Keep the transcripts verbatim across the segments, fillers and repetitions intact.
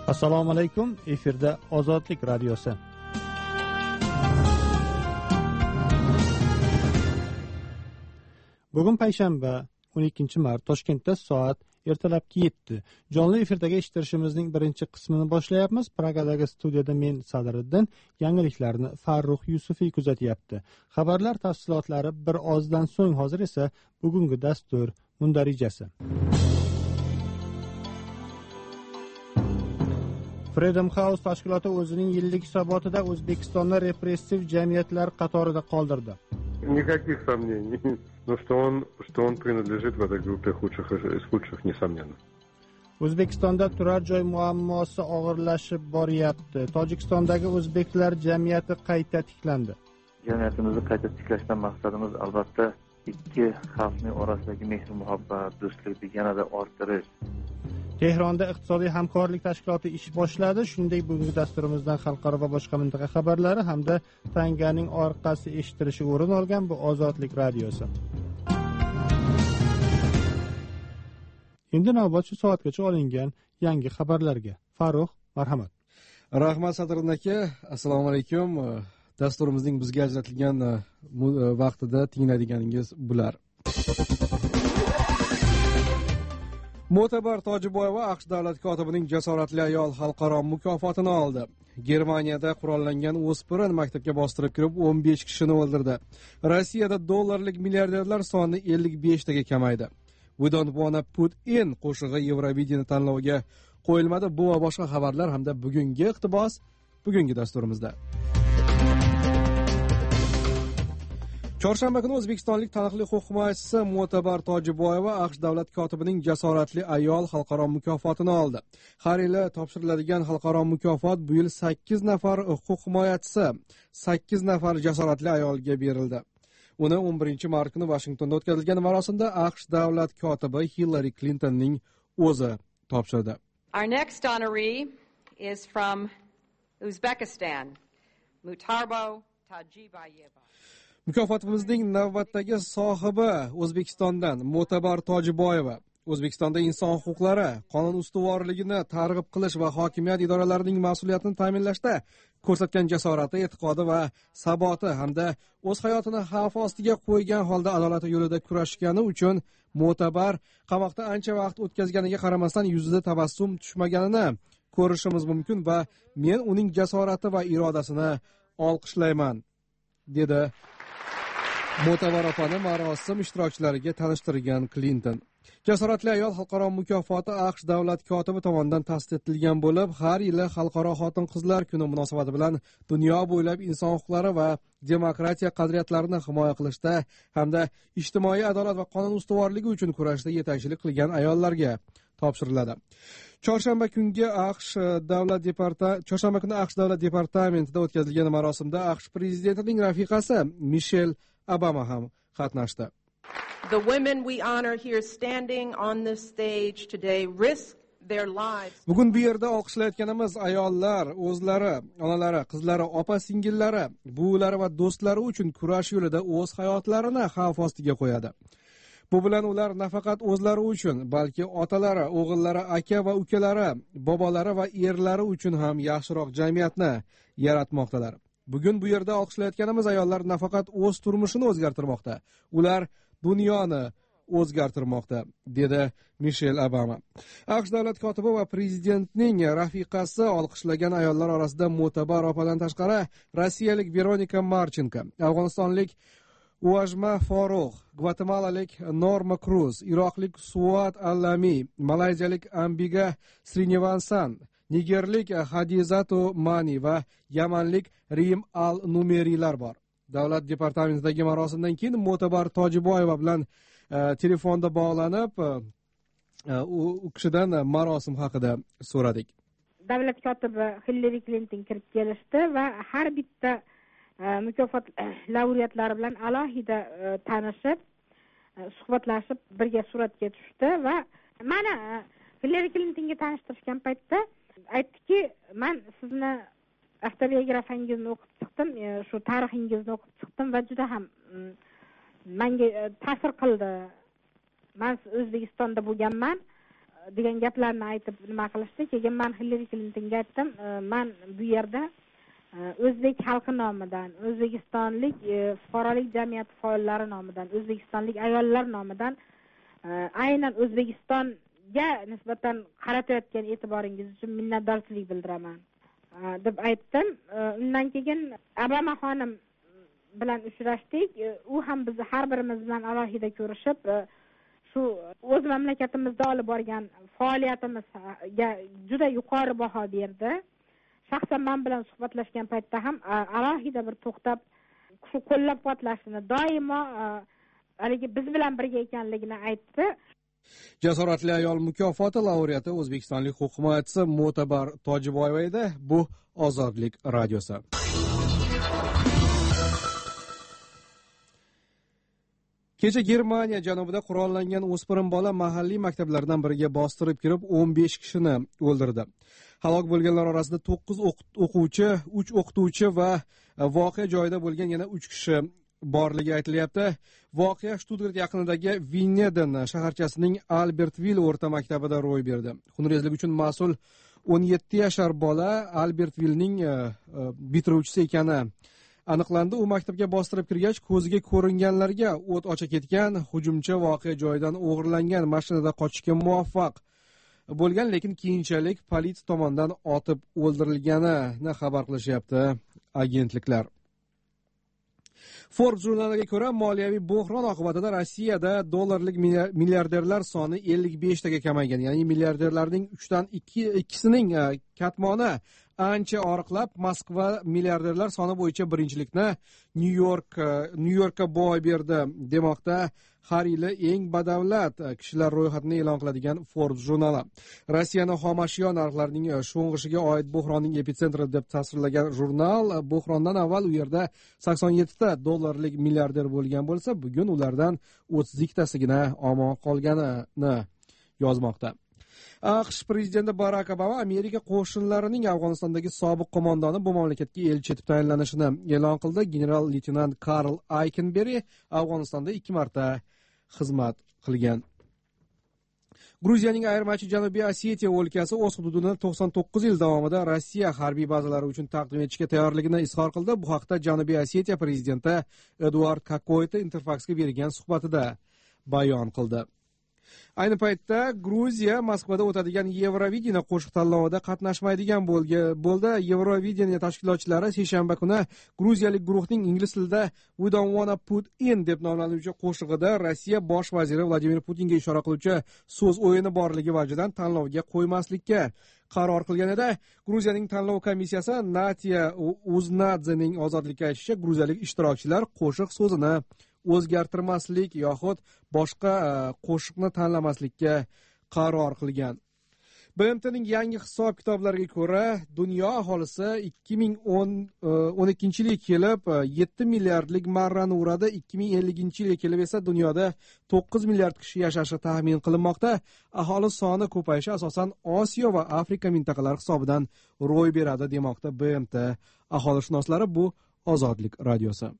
Assalomu alaykum. Efirda Ozodlik radiosi. Bugun payshanba, o'n ikkinchi mart, Toshkentda soat ertalabki yetti. Jonli efirdagi eshittirishimizning birinchi qismini boshlayapmiz. Pragadagi studiyada men Sadriddin, yangiliklarni Farruh Yusufiy kuzatyapti. Xabarlar tafsilotlari bir ozdan so'ng, hozir esa bugungi dastur mundarijasi. Freedom House tashkiloti o'zining yillik hisobotida O'zbekistonni repressiv jamiyatlar qatorida qoldirdi. Никаких сомнений. Но что он, что он принадлежит в этой группе худших из худших, несомненно. O'zbekistonda turar joy muammosi og'irlashib boryapti. Tojikistondagi o'zbeklar jamiyati qayta tiklandi. Jamiyatimizni qayta tiklashdan maqsadimiz albatta ikki xalqning orasidagi mehr muhabbat, do'stlikni yanada orttirish. Tehronda iqtisodiy hamkorlik tashkiloti ish boshladi. Shuningdek, bugungi dasturimizdan xalqaro va boshqa mintaqa xabarlari hamda tanganing orqasi eshitilishi o'rin olgan bu Ozodlik radiosi. Endi navbat shu soatgacha olingan yangi xabarlarga. Farruh, marhamat. Rahmat Sadriddin aka. Assalomu alaykum. Dasturimizning bizga ajratilgan vaqtida tinglaydiganingiz bular. Mo'tabar Tojiboyeva AQSh davlat kotibining jasoratli ayol xalqaro mukofotini oldi. Germaniyada qurollangan o'spirin maktabga bostirib kirib o'n besh kishini o'ldirdi. Rossiyada dollarlik milliarderlar soni ellik besh taga kamaydi. We don't wanna put in qo'shig'i Eurovision tanloviga qo'yilmadi. Bu va boshqa xabarlar hamda bugungi iqtibos bugungi dasturimizda. Chorshanba kuni o'zbekistonlik taniqli huquq himoyachisi Mo'tabar Tojiboyeva AQSh davlat kotibining jasoratli ayol xalqaro mukofotini oldi. Har yili topshiriladigan xalqaro mukofot bu yil sakkiz nafar huquq himoyachisi, sakkiz nafar jasoratli ayolga berildi. Uni o'n birinchi mart kuni Washingtonda o'tkazilgan marosimda AQSh davlat kotibi Hillary Clintonning o'zi topshirdi. Our next honoree is from Uzbekistan, Mutarbo Tojiboyeva. Mukofotimizning navbatdagi sohibi O'zbekistondan Mo'tabar Tojiboyeva. O'zbekistonda inson huquqlari, qonun ustuvorligini targ'ib qilish va hokimiyat idoralarining mas'uliyatini ta'minlashda ko'rsatgan jasorati, e'tiqodi va saboti hamda o'z hayotini xavf ostiga qo'ygan holda adolat yo'lida kurashgani uchun Mo'tabar qamoqda ancha vaqt o'tkazganiga qaramasdan yuzida tabassum tushmaganini ko'rishimiz mumkin va men uning jasorati va irodasini olqishlayman, dedi Mo'tabar opani marosim ishtirokchilariga tanishtirgan Clinton. Jasoratli ayol xalqaro mukofoti AQSh davlat kotibi tomonidan ta'sis etilgan bo'lib, har yili xalqaro xotin-qizlar kuni munosabati bilan dunyo bo'ylab inson huquqlari va demokratiya qadriyatlarini himoya qilishda hamda ijtimoiy adolat va qonun ustuvorligi uchun kurashda yetakchilik qilgan ayollarga topshiriladi. Chorshanba kungi AQSh davlat departamenti Chorshanba kuni AQSh davlat departamentida o'tkazilgan marosimda AQSh prezidentining rafiqasi Michelle Obama ham qatnashdi. The women we honor here standing on this stage today risk their lives. Bugun bu yerda olqishlayotganimiz ayollar o'zlari, onalari, qizlari, opa-singillari, buvilari va do'stlari uchun kurash yo'lida o'z hayotlarini xavf ostiga qo'yadi. Bu bilan ular nafaqat o'zlari uchun, balki otalari, o'g'illari, aka va ukalari, bobolari va erlari uchun ham yaxshiroq jamiyatni yaratmoqdalar. Bugun bu yerda olqishlayotganimiz ayollar nafaqat o'z turmushini o'zgartirmoqda, ular dunyoni o'zgartirmoqda, dedi Michelle Obama. AQSh davlat kotibi va prezidentning rafiqasi olqishlagan ayollar orasida Mo'tabar opadan tashqari rossiyalik Veronika Marchenko, afg'onistonlik Uajma Farruh, gvatemalalik Norma Cruz, iroqlik Suat Allami, malayziyalik Ambiga Srinivasan, nigerlik Hadizatu Mani va yamanlik Rim al-Numeriylar bor. Davlat departamentidagi marosimdan keyin Mo'tabar Tojiboyeva bilan e, telefonda bog'lanib, e, u, u kishidan marosim haqida so'radik. Davlat kotibi Hillary Clinton kirib kelishdi va har bitta e, mukofot laureatlari bilan alohida e, tanishib, e, suhbatlashib, birga suratga tushdi va mana Hillary Clintonga tanishtirishgan paytda aytdiki, men sizni avtobiografiyangizni o'qib chiqdim, shu tarixingizni o'qib chiqdim va juda ham menga ta'sir qildi. Men O'zbekistonda bo'lganman. degan gaplarni aytib nima qilishdi. Keyin men Hillary Clintonga aytdim, men bu yerda o'zbek xalqi nomidan, O'zbekistonlik fuqarolik jamiyati faollari nomidan, O'zbekistonlik ayollar nomidan aynan O'zbekistonga nisbatan qaratayotgan e'tiboringiz uchun minnatdorchilik bildiraman deb aytdim. Undan keyin Obama xonim bilan uchrashdik. U ham bizni har birimiz bilan alohida ko'rishib, shu o'z mamlakatimizda olib borgan faoliyatimizga juda yuqori baho berdi. Shaxsan men bilan suhbatlashgan paytda ham alohida bir to'xtab shu qo'llab-quvvatlashini, doimo haligi biz bilan birga ekanligini aytdi. Jasoratli ayol mukofoti laureati o'zbekistonlik huquq himoyachisi Mo'tabar Tojiboyeva edi. Bu Ozodlik radiosi. Kecha Germaniya janubida qurollangan o'spirin bola mahalliy maktablardan biriga bostirib kirib o'n besh kishini o'ldirdi. Halok bo'lganlar orasida to'qqiz o'quvchi, uch o'qituvchi va voqea joyida bo'lgan yana uch kishi borligi aytilyapti. Voqea Stuttgart yaqinidagi Winneden shaharchasining Albertville o'rta maktabida ro'y berdi. Xunrezlik uchun mas'ul o'n yetti yashar bola Albertvillening bitiruvchisi ekani aniqlandi. U maktabga bostirib kirgach, ko'ziga ko'ringanlarga o't ocha ketgan. Hujumchi voqea joyidan o'g'irlangan mashinada qochishga muvaffaq bo'lgan, lekin keyinchalik politsiya tomonidan otib o'ldirilganini xabar qilishyapti agentliklar. Forbes jurnaliga ko'ra, moliyaviy bo'hron oqibatida Rossiyada dollarlik milliarderlar soni ellik besh taga kamaygan. Ya'ni milliarderlarning uchdan ikkisining katmoni ancha oriqlab, Moskva milliarderlar soni bo'yicha birinchilikni New York New Yorkka boy berdi demoqda. Har yili eng badavlat kishilar ro'yxatini e'lon qiladigan Forbes jurnali. Rossiyani xomashyo narxlarining sho'ng'ishiga oid bo'hronning epitsentri deb tasvirlagan jurnal, bo'hrondan avval u yerda sakson yetti ta dollarlik milliarder bo'lgan bo'lsa, bugun ulardan o'ttiz ikki tasigina omon qolganini yozmoqda. AQSh prezidenti Barak Obama Amerika qo'shinlarining Afg'onistondagi sobiq qo'mondoni bu mamlakatga elchi etib tayinlanishini e'lon qildi. General-leytenant Karl Aykenberry Afg'onistonda ikki marta xizmat qilgan. Gruziyaning ayirmachi Janubiy Osetiya o'lkasi o'z hududini to'qson to'qqiz yil davomida Rossiya harbiy bazalari uchun taqdim etishga tayyorligini izhor qildi. Bu haqda Janubiy Osetiya prezidenti Eduard Kakoyta Interfax'ga bergan suhbatida bayon qildi. Ayni paytda Gruziya Moskvada o'tadigan Yevrovideniya qo'shiq tanlovida qatnashmaydigan bo'ldi. Yevrovideniya tashkilotchilari seshanba kuni gruziyalik guruhning ingliz tilida We don't wanna put in deb nomlanuvchi qo'shig'ida Rossiya bosh vaziri Vladimir Putinga ishora qiluvchi so'z o'yini borligi vajidan tanlovga qo'ymaslikka qaror qilgan edi. Gruziyaning tanlov komissiyasi Natya Uznadzening ozodlikka aytishicha, gruziyalik ishtirokchilar qo'shiq so'zini o'zgartirmaslik yoxud boshqa qo'shiqni tanlamaslikka qaror qilgan. B M T'ning yangi hisob kitoblariga ko'ra, dunyo aholisi ikki ming o'n ikkinchi yilga kelib yetti milliardlik marrani uradi. ikki ming ellinchi yilga kelib esa dunyoda to'qqiz milliard kishi yashashi taxmin qilinmoqda. Aholi soni ko'payishi asosan Osiyo va Afrika mintaqalari hisobidan ro'y beradi demoqda B M T aholishunoslari. Bu Ozodlik radiosi.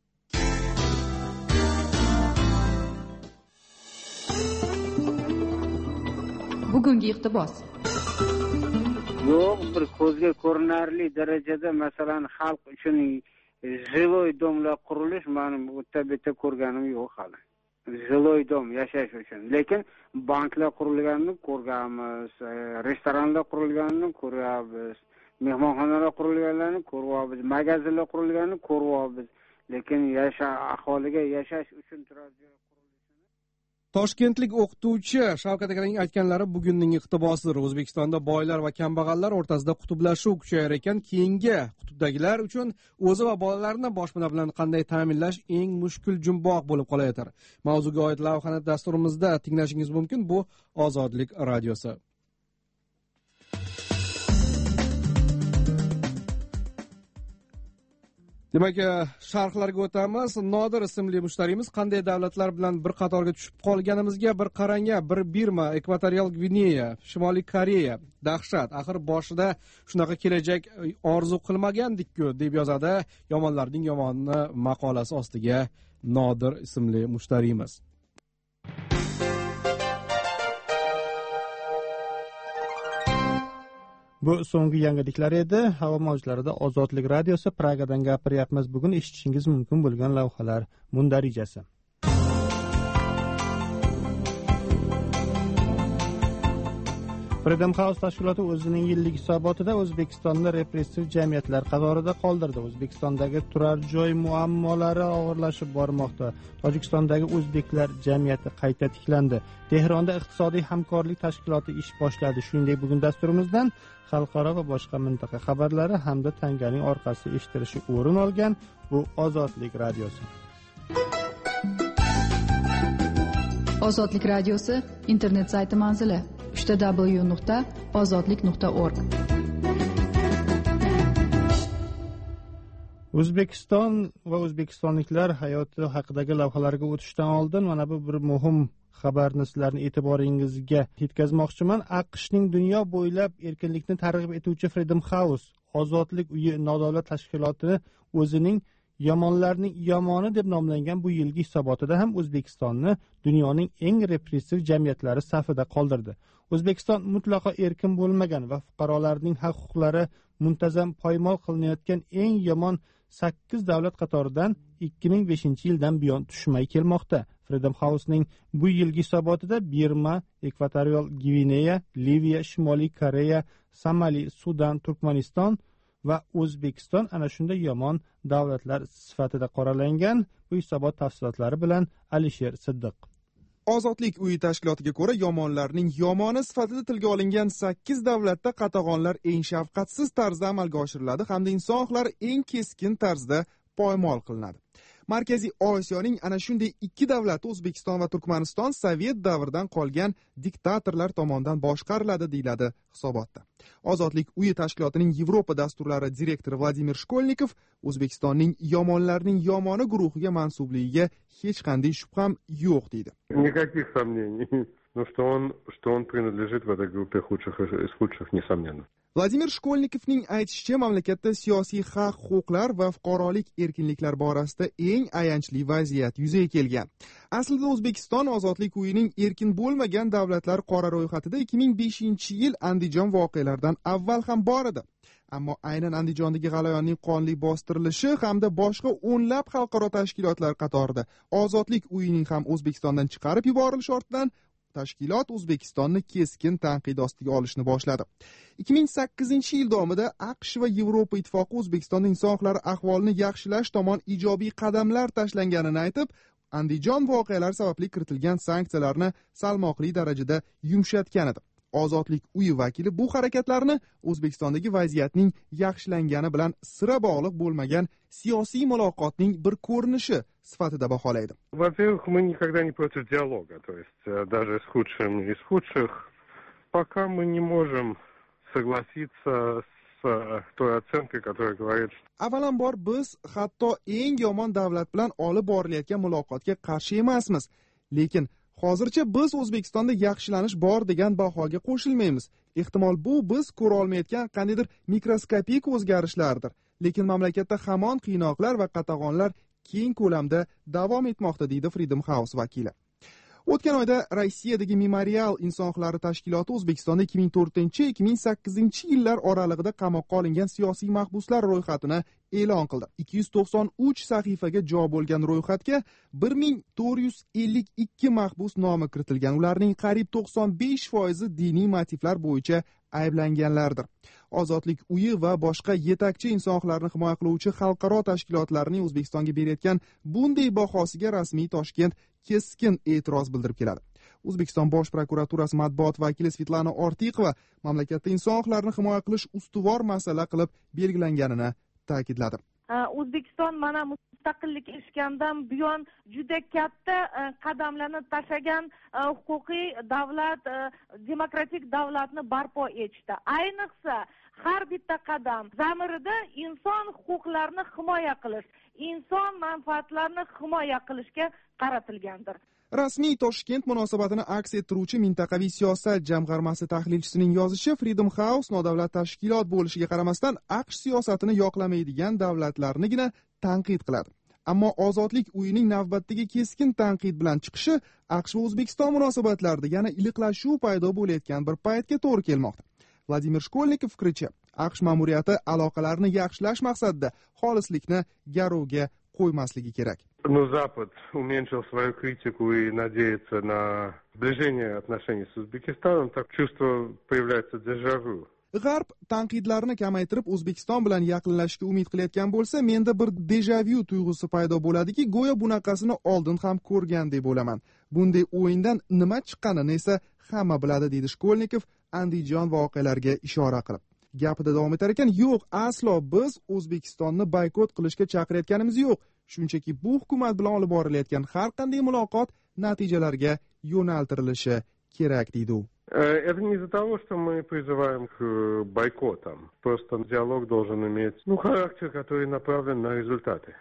Bugungi iqtibos. Yo'q, bir ko'zga ko'rinarli darajada masalan xalq uchun jiloy domlar qurilish men bu tabiatda ko'rganim yo'q hali. Jiloy dom yashash uchun. Lekin banklar qurilganini ko'rganmiz, restoranlar qurilganini ko'ryapmiz, mehmonxonalar qurilganini ko'ryapmiz, magazinlar qurilganini ko'ryapmiz. Lekin yasha aholiga yashash uchun turar joy Toshkentlik o'qituvchi Shavkat akaning aytganlari bugunning iqtibosidir. O'zbekistonda boylar va kambag'allar o'rtasida qutblashuv kuchayar ekan, keyingi qutbdagilar uchun o'zi va bolalarini boshpana bilan qanday ta'minlash eng mushkul jumboq bo'lib qolayotir. Mavzuga oid lavhani dasturimizda tinglashingiz mumkin. Bu Ozodlik radiosi. Demak, sharhlarga o'tamiz. Nodir ismli mushtarimiz qanday davlatlar bilan bir qatorga tushib qolganimizga bir qaranga. Bir Birma, Ekvatorial Gvineya, Shimoliy Koreya. Dahshat. Axir boshida shunaqa kelajak orzu qilmagandik-ku, deb yozadi yomonlarning yomonni maqolasi ostiga Nodir ismli mushtarimiz. Bu so'nggi yangiliklar edi. Havo mavjlarida Ozodlik radiosi Pragadan gapiryapmiz. Bugun eshitishingiz mumkin bo'lgan lavhalar mundarijasi. Freedom House tashkiloti o'zining yillik hisobotida O'zbekistonni repressiv jamiyatlar qatorida qoldirdi. O'zbekistondagi turar joy muammolari og'irlashib bormoqda. Tojikistondagi o'zbeklar jamiyati qayta tiklandi. Tehronda iqtisodiy hamkorlik tashkiloti ish boshladi. Shuningdek, bugun dasturimizdan xalqaro va boshqa mintaqa xabarlari hamda tanganing orqasi eshitilishi o'rin olgan. Bu Ozodlik radiosi. Ozodlik radiosi internet sayti manzili w w w nuqta ozodlik nuqta org. O'zbekiston va o'zbekistonliklar hayoti haqidagi lavhalarga o'tishdan oldin mana bu bir muhim xabarni sizlarning e'tiboringizga yetkazmoqchiman. AQShning dunyo bo'ylab erkinlikni targ'ib etuvchi Freedom House Ozodlik uyi nodavlat tashkiloti o'zining yomonlarning yomoni deb nomlangan bu yilgi hisobotida ham O'zbekistonni dunyoning eng repressiv jamiyatlari safida qoldirdi. O'zbekiston mutlaqo erkin bo'lmagan va fuqarolarning haq-huquqlari muntazam poymol qilinayotgan eng yomon sakkiz davlat qatoridan ikki ming beshinchi yildan buyon tushmay kelmoqda. Freedom House'ning bu yilgi hisobotida Birma, Ekvatorial Gvineya, Liviya, Shimoliy Koreya, Somali, Sudan, Turkmaniston va O'zbekiston ana shunday yomon davlatlar sifatida qoralangan. Bu hisobot tafsilotlari bilan Alisher Siddiq. Ozodlik uyi tashkilotiga ko'ra, yomonlarning yomoni sifatida tilga olingan sakkiz davlatda qatag'onlar eng shafqatsiz tarzda amalga oshiriladi hamda inson huquqlari eng keskin tarzda poymol qilinadi. Markaziy Osiyoning ana shunday ikki davlati O'zbekiston va Turkmaniston Sovet davridan qolgan diktatorlar tomonidan boshqariladi deyiladi hisobotda. Ozodlik uyi tashkilotining Yevropa dasturlari direktori Vladimir Shkolnikov O'zbekistonning yomonlarning yomoni guruhiga mansubligiga hech qanday shubham yo'q deydi. Никаких сомнений. Но что он, что он принадлежит в этой группе худших из худших, несомненно. Vladimir Shkolnikovning aytishicha, mamlakatda siyosiy haq-huquqlar va fuqarolik erkinliklar borasida eng ayanchli vaziyat yuzaga kelgan. Aslida O'zbekiston Ozodlik uyining erkin bo'lmagan davlatlar qora ro'yxatida ikki ming beshinchi yil Andijon voqealaridan avval ham bor edi. Ammo aynan Andijondagi g'alayonning qonli bostirilishi hamda boshqa o'nlab xalqaro tashkilotlar qatorida Ozodlik uyining ham O'zbekistondan chiqarib yuborilishi ortidan tashkilot O'zbekistonni keskin tanqid ostiga olishni boshladi. ikki ming sakkizinchi yil davomida AQSh va Yevropa ittifoqi O'zbekistonda inson huquqlari ahvolini yaxshilash tomon ijobiy qadamlar tashlanganini aytib, Andijon voqealari sababli kiritilgan sanksiyalarni salmoqli darajada yumshatgan edi. Ozodlik uyi vakili bu harakatlarni O'zbekistondagi vaziyatning yaxshilangani bilan sira bog'liq bo'lmagan siyosiy muloqotning bir ko'rinishi sifatida baholaydi. Во-первых, мы никогда не против диалога, то есть даже с худшими из худших, пока мы не можем согласиться с той оценкой, которая говорит, что... Avvalambor biz hatto eng yomon davlat bilan olib borilayotgan muloqotga qarshi emasmiz, lekin hozircha biz O'zbekistonda yaxshilanish bor degan bahoga qo'shilmaymiz. Ehtimol bu biz ko'ra olmayotgan qandaydir mikroskopik o'zgarishlardir. Lekin mamlakatda hamon qiynoqlar va qatag'onlar keng ko'lamda davom etmoqda, deydi Freedom House vakili. O'tgan oyda Rossiyadagi Memorial inson huquqlari tashkiloti O'zbekistonda ikki ming to'rtinchi ikki ming sakkizinchi yillar oralig'ida qamoqqa olingan siyosiy mahbuslar ro'yxatini e'lon qildi. ikki yuz to'qson uch sahifaga jo bo'lgan ro'yxatga bir ming to'rt yuz ellik ikki mahbus nomi kiritilgan. Ularning qariyb to'qson besh foizi diniy motivlar bo'yicha ayblanganlardir. Ozodlik uyi va boshqa yetakchi inson huquqlarini himoya qiluvchi xalqaro tashkilotlarning O'zbekistonga berayotgan bunday bahosiga rasmiy Toshkent keskin e'tiroz bildirib keladi. O'zbekiston Bosh prokuraturasi matbuot vakili Svetlana Ortiqova mamlakatda inson huquqlarini himoya qilish ustuvor masala qilib belgilanganini ta'kidladi. O'zbekiston mana mustaqillikka erishgandan buyon juda katta qadamlarni tashlagan huquqiy davlat, demokratik davlatni barpo etishdi. Ayniqsa har bitta qadam zamirida inson huquqlarini himoya qilish, inson manfaatlarini himoya qilishga qaratilgandir. Rasmiy Toshkent munosabatini aks ettiruvchi mintaqaviy siyosat jamg'armasi tahlilchisining yozishicha, Freedom House nodavlat tashkilot bo'lishiga qaramasdan AQSh siyosatini yoqlamaydigan davlatlarnigina tanqid qiladi. Ammo Ozodlik uyining navbatdagi keskin tanqid bilan chiqishi AQSh va O'zbekiston munosabatlarida yana iliqlashuv paydo bo'layotgan bir paytga to'g'ri kelmoqda. Vladimir Shkolnikov fikricha, AQSh ma'muriyati aloqalarni yaxshilash maqsadida xolislikni garovga qo'ymasligi kerak. Но Запад уменьшил свою критику и надеется на сближение отношений с Узбекистаном, так чувство появляется дежавю. G'arb tanqidlarni kamaytirib O'zbekiston bilan yaqinlashishga umid qilayotgan bo'lsa, menda bir dejavu tuyg'usi paydo bo'ladiki, go'yo bunaqasini oldin ham ko'rgan deb bo'laman. Bunday o'yindan nima chiqqanini esa hamma biladi, deydi Shkolnikov Andijon voqealariga ishora qilib. Gapida davom etar ekan, yo'q, aslo biz O'zbekistonni boykot qilishga chaqirayotganimiz yo'q. Shunchaki bu hukumat bilan olib borilayotgan har qanday muloqot natijalarga yo'naltirilishi kerak, deydi u. Это не из-за того, что мы призываем к бойкотам. Просто диалог должен иметь, ну, характер, который направлен на результаты.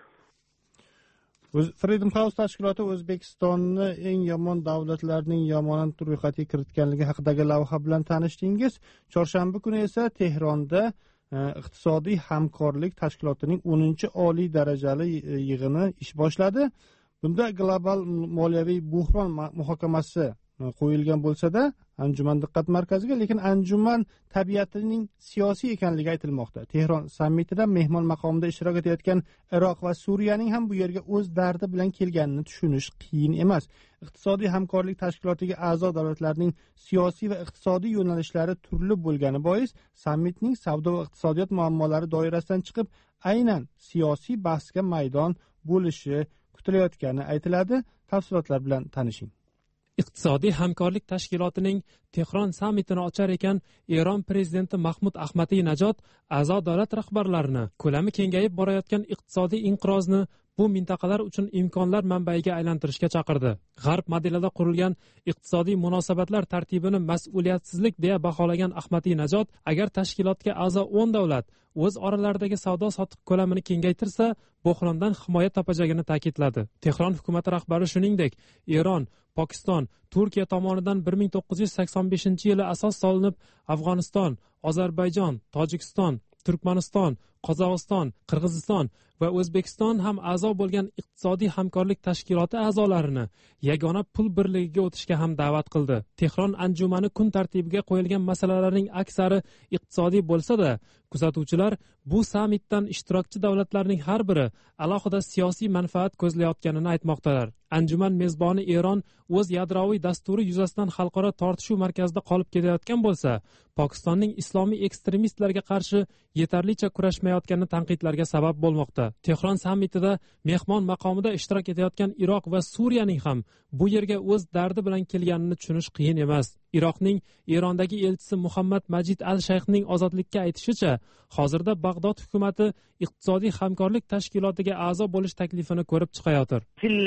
Freedom House tashkiloti O'zbekistonni eng yomon davlatlarning yomon ro'yxatiga kiritganligi haqidagi lavha bilan tanishdingiz. Chorshanba kuni esa Tehronda iqtisodiy hamkorlik tashkilotining o'ninchi oliy darajali yig'ini ish boshladi. Bunda global moliyaviy buhron muhokamasi qo'yilgan bo'lsa-da, anjuman diqqat markaziga, lekin anjuman tabiatining siyosiy ekanligi aytilmoqda. Tehron sammitida mehmon maqomida ishtirok etayotgan Iroq va Suriyaning ham bu yerga o'z dardi bilan kelganini tushunish qiyin emas. Iqtisodiy hamkorlik tashkilotiga a'zo davlatlarning siyosiy va iqtisodiy yo'nalishlari turli bo'lgani bois, sammitning savdo va iqtisodiyot muammolari doirasidan chiqib, aynan siyosiy bahsga maydon bo'lishi kutilayotgani aytiladi. Tafsilotlar bilan tanishing. Iqtisodiy hamkorlik tashkilotining Tehron sammitini ochar ekan, Eron prezidenti Mahmud Ahmadinajod a'zo davlat rahbarlarini ko'lami kengayib borayotgan iqtisodiy inqirozni bu mintaqalar uchun imkonlar manbaiga aylantirishga chaqirdi. G'arb modelida qurilgan iqtisodiy munosabatlar tartibini mas'uliyatsizlik deya baholagan Ahmadinajod, agar tashkilotga a'zo o'n davlat o'z oralaridagi savdo sotiq ko'lamini kengaytirsa, bo'hrondan himoya topajagini ta'kidladi. Tehron hukumati rahbari shuningdek, Eron, Pokiston, Turkiya tomonidan bir ming to'qqiz yuz sakson beshinchi yili asos solinib, Afg'oniston, Ozarbayjon, Tojikiston, Turkmaniston, Qozog'iston, Qirg'iziston va O'zbekiston ham a'zo bo'lgan iqtisodiy hamkorlik tashkiloti a'zolarini yagona pul birligiga o'tishga ham da'vat qildi. Tehron anjumani kun tartibiga qo'yilgan masalalarning aksari iqtisodiy bo'lsa-da, kuzatuvchilar bu sammitdan ishtirokchi davlatlarning har biri alohida siyosiy manfaat ko'zlayotganini aytmoqdalar. Anjuman mezboni Eron o'z yadroviy dasturi yuzasidan xalqaro tortishuv markazida qolib ketayotgan bo'lsa, Pokistonning islomiy ekstremistlarga qarshi yetarlicha kurashmayotgani tanqidlarga sabab bo'lmoqda. Tehron sammitida mehmon maqomida ishtirok etayotgan Iroq va Suriyaning ham bu yerga o'z dardi bilan kelganini tushunish qiyin emas. Iroqning Erondagi elchisi Muhammad Majid al-Shayxning ozodlikka aytishicha, hozirda Bag'dod hukumati iqtisodiy hamkorlik tashkilotiga a'zo bo'lish taklifini ko'rib chiqayotir.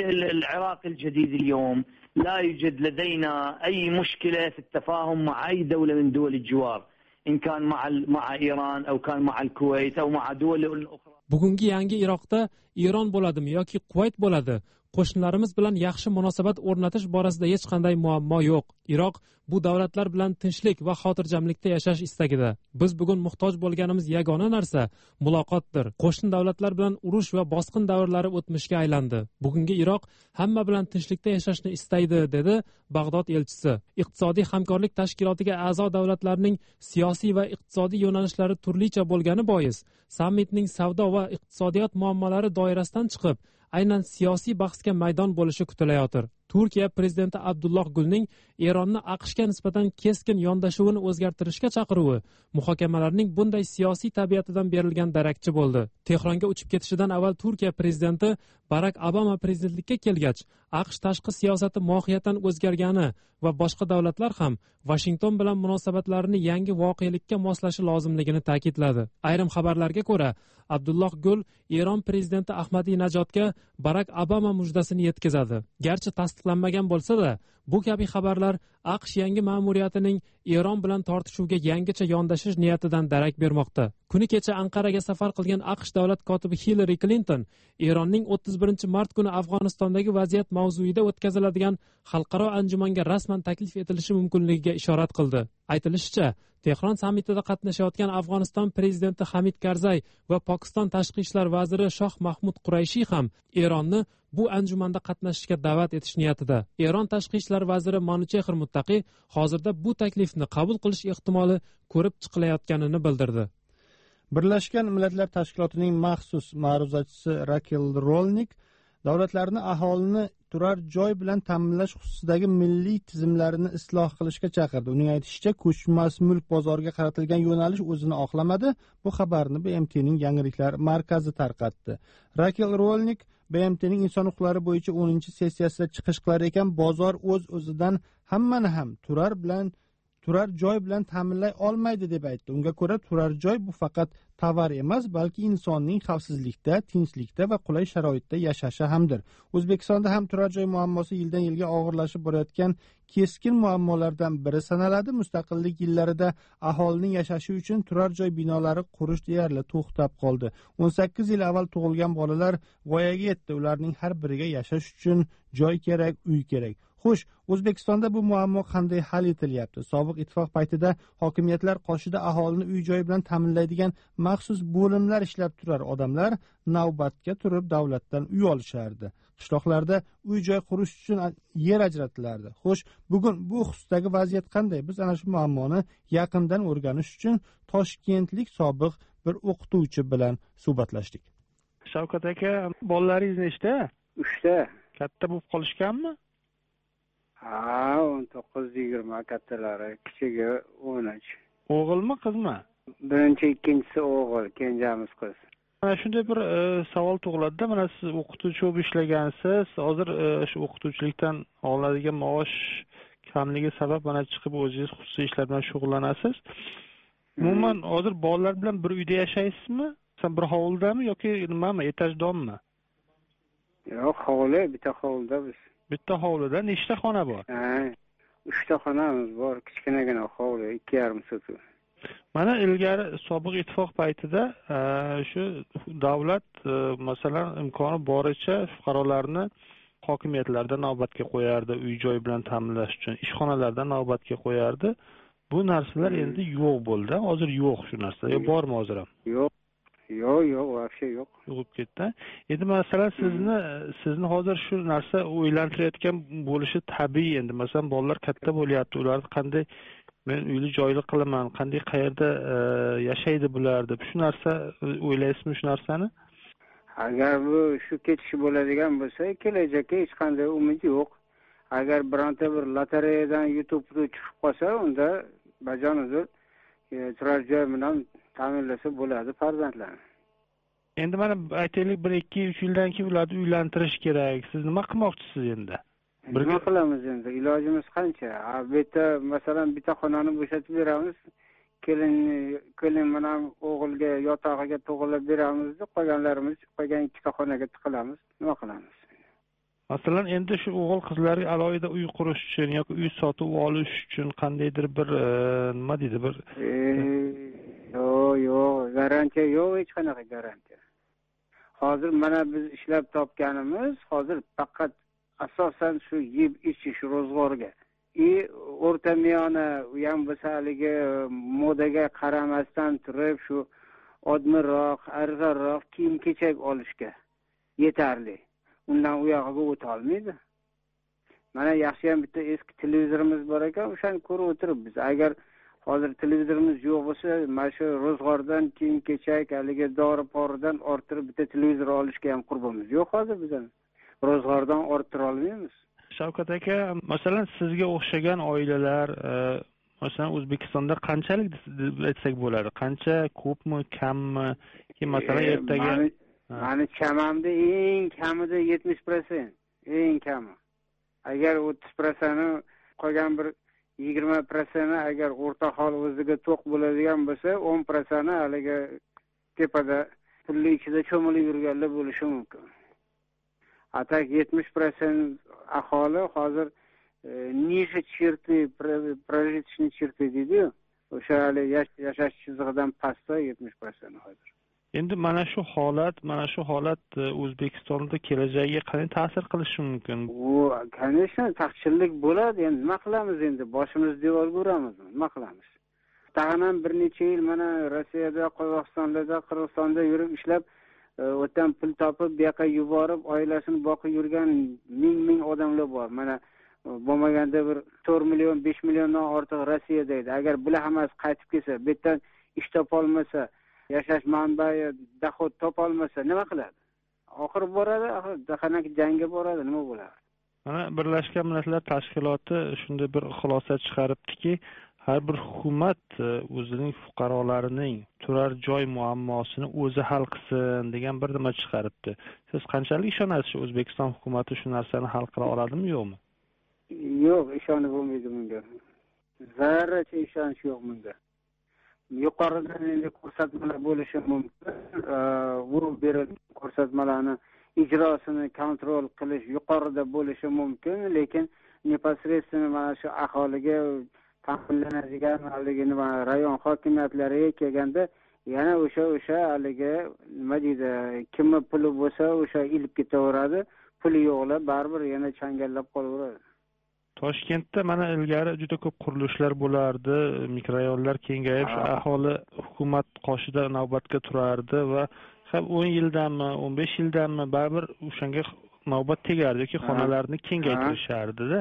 العراق الجديد اليوم لا يوجد لدينا أي مشكلة في التفاهم مع أي دولة من دول الجوار، إن كان مع مع إيران أو كان مع الكويت أو مع دول أخرى. Bugungi yangi Iroqda Eron bo'ladimi yoki Kuvayt bo'ladi, qo'shnilarimiz bilan yaxshi munosabat o'rnatish borasida hech qanday muammo yo'q. Iroq bu davlatlar bilan tinchlik va xotirjamlikda yashash istagida. Biz bugun muhtoj bo'lganimiz yagona narsa muloqotdir. Qo'shni davlatlar bilan urush va bosqin davrlari o'tmishga aylandi. Bugungi Iroq hamma bilan tinchlikda yashashni istaydi, dedi Bag'dod elchisi. Iqtisodiy hamkorlik tashkilotiga a'zo davlatlarning siyosiy va iqtisodiy yo'nalishlari turlicha bo'lgani bois, sammitning savdo va iqtisodiyot muammolari doirasidan chiqib, aynan siyosiy bahsga maydon bo'lishi kutilayotir. Turkiya prezidenti Abdulloh Gulning Eronni AQShga nisbatan keskin yondashuvini o'zgartirishga chaqiruvi muhokamalarning bunday siyosiy tabiatidan berilgan darakchi bo'ldi. Tehronga uchib ketishidan avval Turkiya prezidenti Barak Obama prezidentlikka kelgach, AQSh tashqi siyosati mohiyatan o'zgargani va boshqa davlatlar ham Washington bilan munosabatlarini yangi voqelikka moslashi lozimligini ta'kidladi. Ayrim xabarlarga ko'ra, Abdulloh Gul Eron prezidenti Ahmadinajodga Barak Obama mujdasini yetkazadi. Garchi tasdiqlanmagan bo'lsa-da, bu kabi xabarlar AQSh yangi ma'muriyatining Eron bilan tortishuvga yangicha yondashish niyatidan darak bermoqda. kuni kecha Anqaraga safar qilgan AQSh davlat kotibi Hillary Clinton Eronning o'ttiz birinchi mart kuni Afg'onistondagi vaziyat mavzuida o'tkaziladigan xalqaro anjumanga rasman taklif etilishi mumkinligiga ishorat qildi. Aytilishicha, Tehron sammitida qatnashayotgan Afg'oniston prezidenti Hamid Karzay va Pokiston tashqi ishlar vaziri Shoh Mahmud Qurayshi ham Eronni bu anjumanda qatnashishga da'vat etish niyatida. Eron tashqi ishlar vaziri Manuchehr Muttaqi hozirda bu taklifni qabul qilish ehtimoli ko'rib chiqilayotganini bildirdi. Birlashgan Millatlar Tashkilotining maxsus ma'ruzachisi Rakel Rolnik davlatlarni aholini turar joy bilan ta'minlash xususidagi milliy tizimlarini isloh qilishga chaqirdi. Uning aytishicha, ko'chmas mulk bozoriga qaratilgan yo'nalish o'zini oqlamadi. Bu xabarni B M T'ning yangiliklar markazi tarqatdi. Rakel Rolnik B M T'ning inson huquqlari bo'yicha o'ninchi sessiyasida chiqish qilar ekan, bozor o'z-o'zidan hammani ham turar bilan turar joy bilan ta'minlay olmaydi deb aytdi. Unga ko'ra, turar joy bu faqat tovar emas, balki insonning xavfsizlikda, tinchlikda va qulay sharoitda yashashi hamdir. O'zbekistonda ham turar joy muammosi yildan yilga og'irlashib borayotgan keskin muammolardan biri sanaladi. Mustaqillik yillarida aholining yashashi uchun turar joy binolari qurish deyarli to'xtab qoldi. o'n sakkiz yil avval tug'ilgan bolalar voyaga yetdi. Ularning har biriga yashash uchun joy kerak, uy kerak. Xo'sh, O'zbekistonda bu muammo qanday hal etilyapti? Sobiq ittifoq paytida hokimiyatlar qoshida aholini uy-joy bilan ta'minlaydigan maxsus bo'limlar ishlab turar odamlar navbatga turib davlatdan uy olishardi. Qishloqlarda uy-joy qurish uchun yer ajratilardi. Xo'sh, bugun bu xususdagi vaziyat qanday? Biz ana shu muammoni yaqindan o'rganish uchun toshkentlik sobiq bir o'qituvchi bilan suhbatlashdik. Shavkat aka, bolalaringiz nechta? uchta. Katta bo'lib qolishganmi? Ha, o'n to'qqiz yigirma kattalari, kichigi o'n uch. O'g'ilmi, qizmi? Birinchi, ikkinchisi o'g'il, kenjamiz qiz. Mana shunday bir e, savol tug'iladi-da, mana siz o'qituvchi bo'lib ishlagansiz, hozir e, shu o'qituvchilikdan olinadigan maosh kamligi sabab mana chiqib o'zingiz xususiy ishlar bilan shug'ullanasiz. Umuman hozir bolalar bilan bir uyda yashaysizmi? Sen bir hovlidami yoki nimami, etajdonmi? Yo'q, hovli, bitta hovlida biz. Bitta hovlida nechta xona bor? Ha, uchta xonamiz bor, kichkinagina hovli, ikki yarim sotuv. Mana ilgari sobiq ittifoq paytida shu davlat masalan imkoni boricha fuqarolarni hokimiyatlarda navbatga qo'yardi, uy-joy bilan ta'minlash uchun, ishxonalarda navbatga qo'yardi. Bu narsalar endi yo'q bo'ldi. Hozir yo'q shu narsa. Yo bormi hozir ham? Yo'q. Yo'q, yo'q, вообще yo'q. Yo'q ketdi. Endi masalan sizni sizni hozir shu narsa o'ylantirayotgan bo'lishi tabiiy endi. Masalan, bolalar katta bo'lyapti, ularni qanday men uyli joyli qilaman, qanday qayerda yashaydi bular deb shu narsa o'ylaysizmi shu narsani? Agar bu shu ketishi bo'ladigan bo'lsa, kelajakka hech qanday umid yo'q. Agar bironta bir lotereyadan YouTube chiqib qolsa, unda bajonuzur turar joy bilan ta'minlasa bo'ladi farzandlarni. Endi mana aytaylik bir ikki uch yildan keyin ularni uylantirish kerak. Siz nima qilmoqchisiz endi? Nima qilamiz endi? Ilojimiz qancha? Bu yerda masalan bitta xonani bo'shatib beramiz. Kelin kelin bilan o'g'ilga yotog'iga tug'ilib beramiz, qolganlarimiz qolgan ikkita xonaga tiqilamiz. Nima qilamiz? Masalan, endi shu o'g'il qizlarga alohida uy qurish uchun yoki uy sotib olish uchun qandaydir bir nima deydi, bir yo'q, yo'q, garantiya yo'q, hech qanaqa garantiya. Hozir mana biz ishlab topganimiz hozir faqat asosan shu yeb ichish ro'zg'orga. I o'rta miyona u ham bo'lsa haligi modaga qaramasdan turib shu odmiroq, arzonroq kiyim-kechak olishga yetarli. Undan u yog'iga o'ta olmaydi. Mana yaxshi ham bitta eski televizorimiz bor ekan, o'shani ko'rib o'tiribmiz. Agar hozir televizorimiz yo'q bo'lsa, mana shu ro'zg'ordan kiyim-kechak, haligi dori-poridan orttirib bitta televizor olishga ham qurbimiz yo'q hozir bizdan. Ro'zg'ordan orttira olmaymiz. Shavkat aka, masalan sizga o'xshagan oilalar masalan O'zbekistonda qanchalik deb aytsak bo'ladi? Qancha, ko'pmi, kammi? Ki masalan ertaga mani chamamda eng kamida yetmish foiz, eng kami. Agar o'ttiz foiz qolgan bir yigirma foiz agar o'rta hol o'ziga to'q bo'ladigan bo'lsa, o'n foiz haligi tepada pulli ichida cho'milib yurganlar bo'lishi mumkin. Atak yetmish foiz aholi hozir nishi cherti, прожиточный черты deydi-yu. o'sha hali yashash chizig'idan pastda yetmish persent hozir. Endi mana shu holat, mana shu holat O'zbekistonda kelajagiga qanday ta'sir qilishi mumkin? U, конечно, taqchillik bo'ladi. Endi nima qilamiz endi? Boshimiz devorga uramizmi? Nima qilamiz? Tag'in ham bir necha yil mana Rossiyada, Qozog'istonda, Qirg'izistonda yurib ishlab, o'tdan pul topib, bu yoqqa yuborib, oilasini boqib yurgan ming-ming odamlar bor. Mana bo'lmaganda bir to'rt million, besh milliondan ortiq Rossiyada edi. Agar bular hammasi qaytib kelsa, bu yerdan ish topa olmasa, yashash manbai, dohod topa olmasa nima qiladi? Oxir boradi, oxir dahanaki jangga boradi, nima bo'ladi? Mana Birlashgan Millatlar Tashkiloti shunday bir xulosa chiqaribdiki, har bir hukumat o'zining fuqarolarining turar joy muammosini o'zi hal qilsin degan bir nima chiqaribdi. Siz qanchalik ishonasiz, O'zbekiston hukumatı shu narsani hal qila oladimi, yo'qmi? Yo'q, ishonib bo'lmaydi bunga. Zarracha ishonch yo'q bunga. Yuqoridan endi ko'rsatmalar bo'lishi mumkin. Bu berilgan ko'rsatmalarni ijrosini kontrol qilish yuqorida bo'lishi mumkin, lekin непосредственно mana shu aholiga ta'minlanadigan haligi nima rayon hokimiyatlariga kelganda yana o'sha o'sha haligi nima deydi, kimni puli bo'lsa o'sha ilib ketaveradi, puli yo'qlar baribir yana changallab qolaveradi. Toshkentda mana ilgari juda ko'p qurilishlar bo'lardi, mikrorayonlar kengayib, aholi hukumat qoshida navbatga turardi va ham o'n yildanmi, o'n besh yildanmi baribir o'shanga navbat tegardi yoki xonalarni kengaytirishardi-da.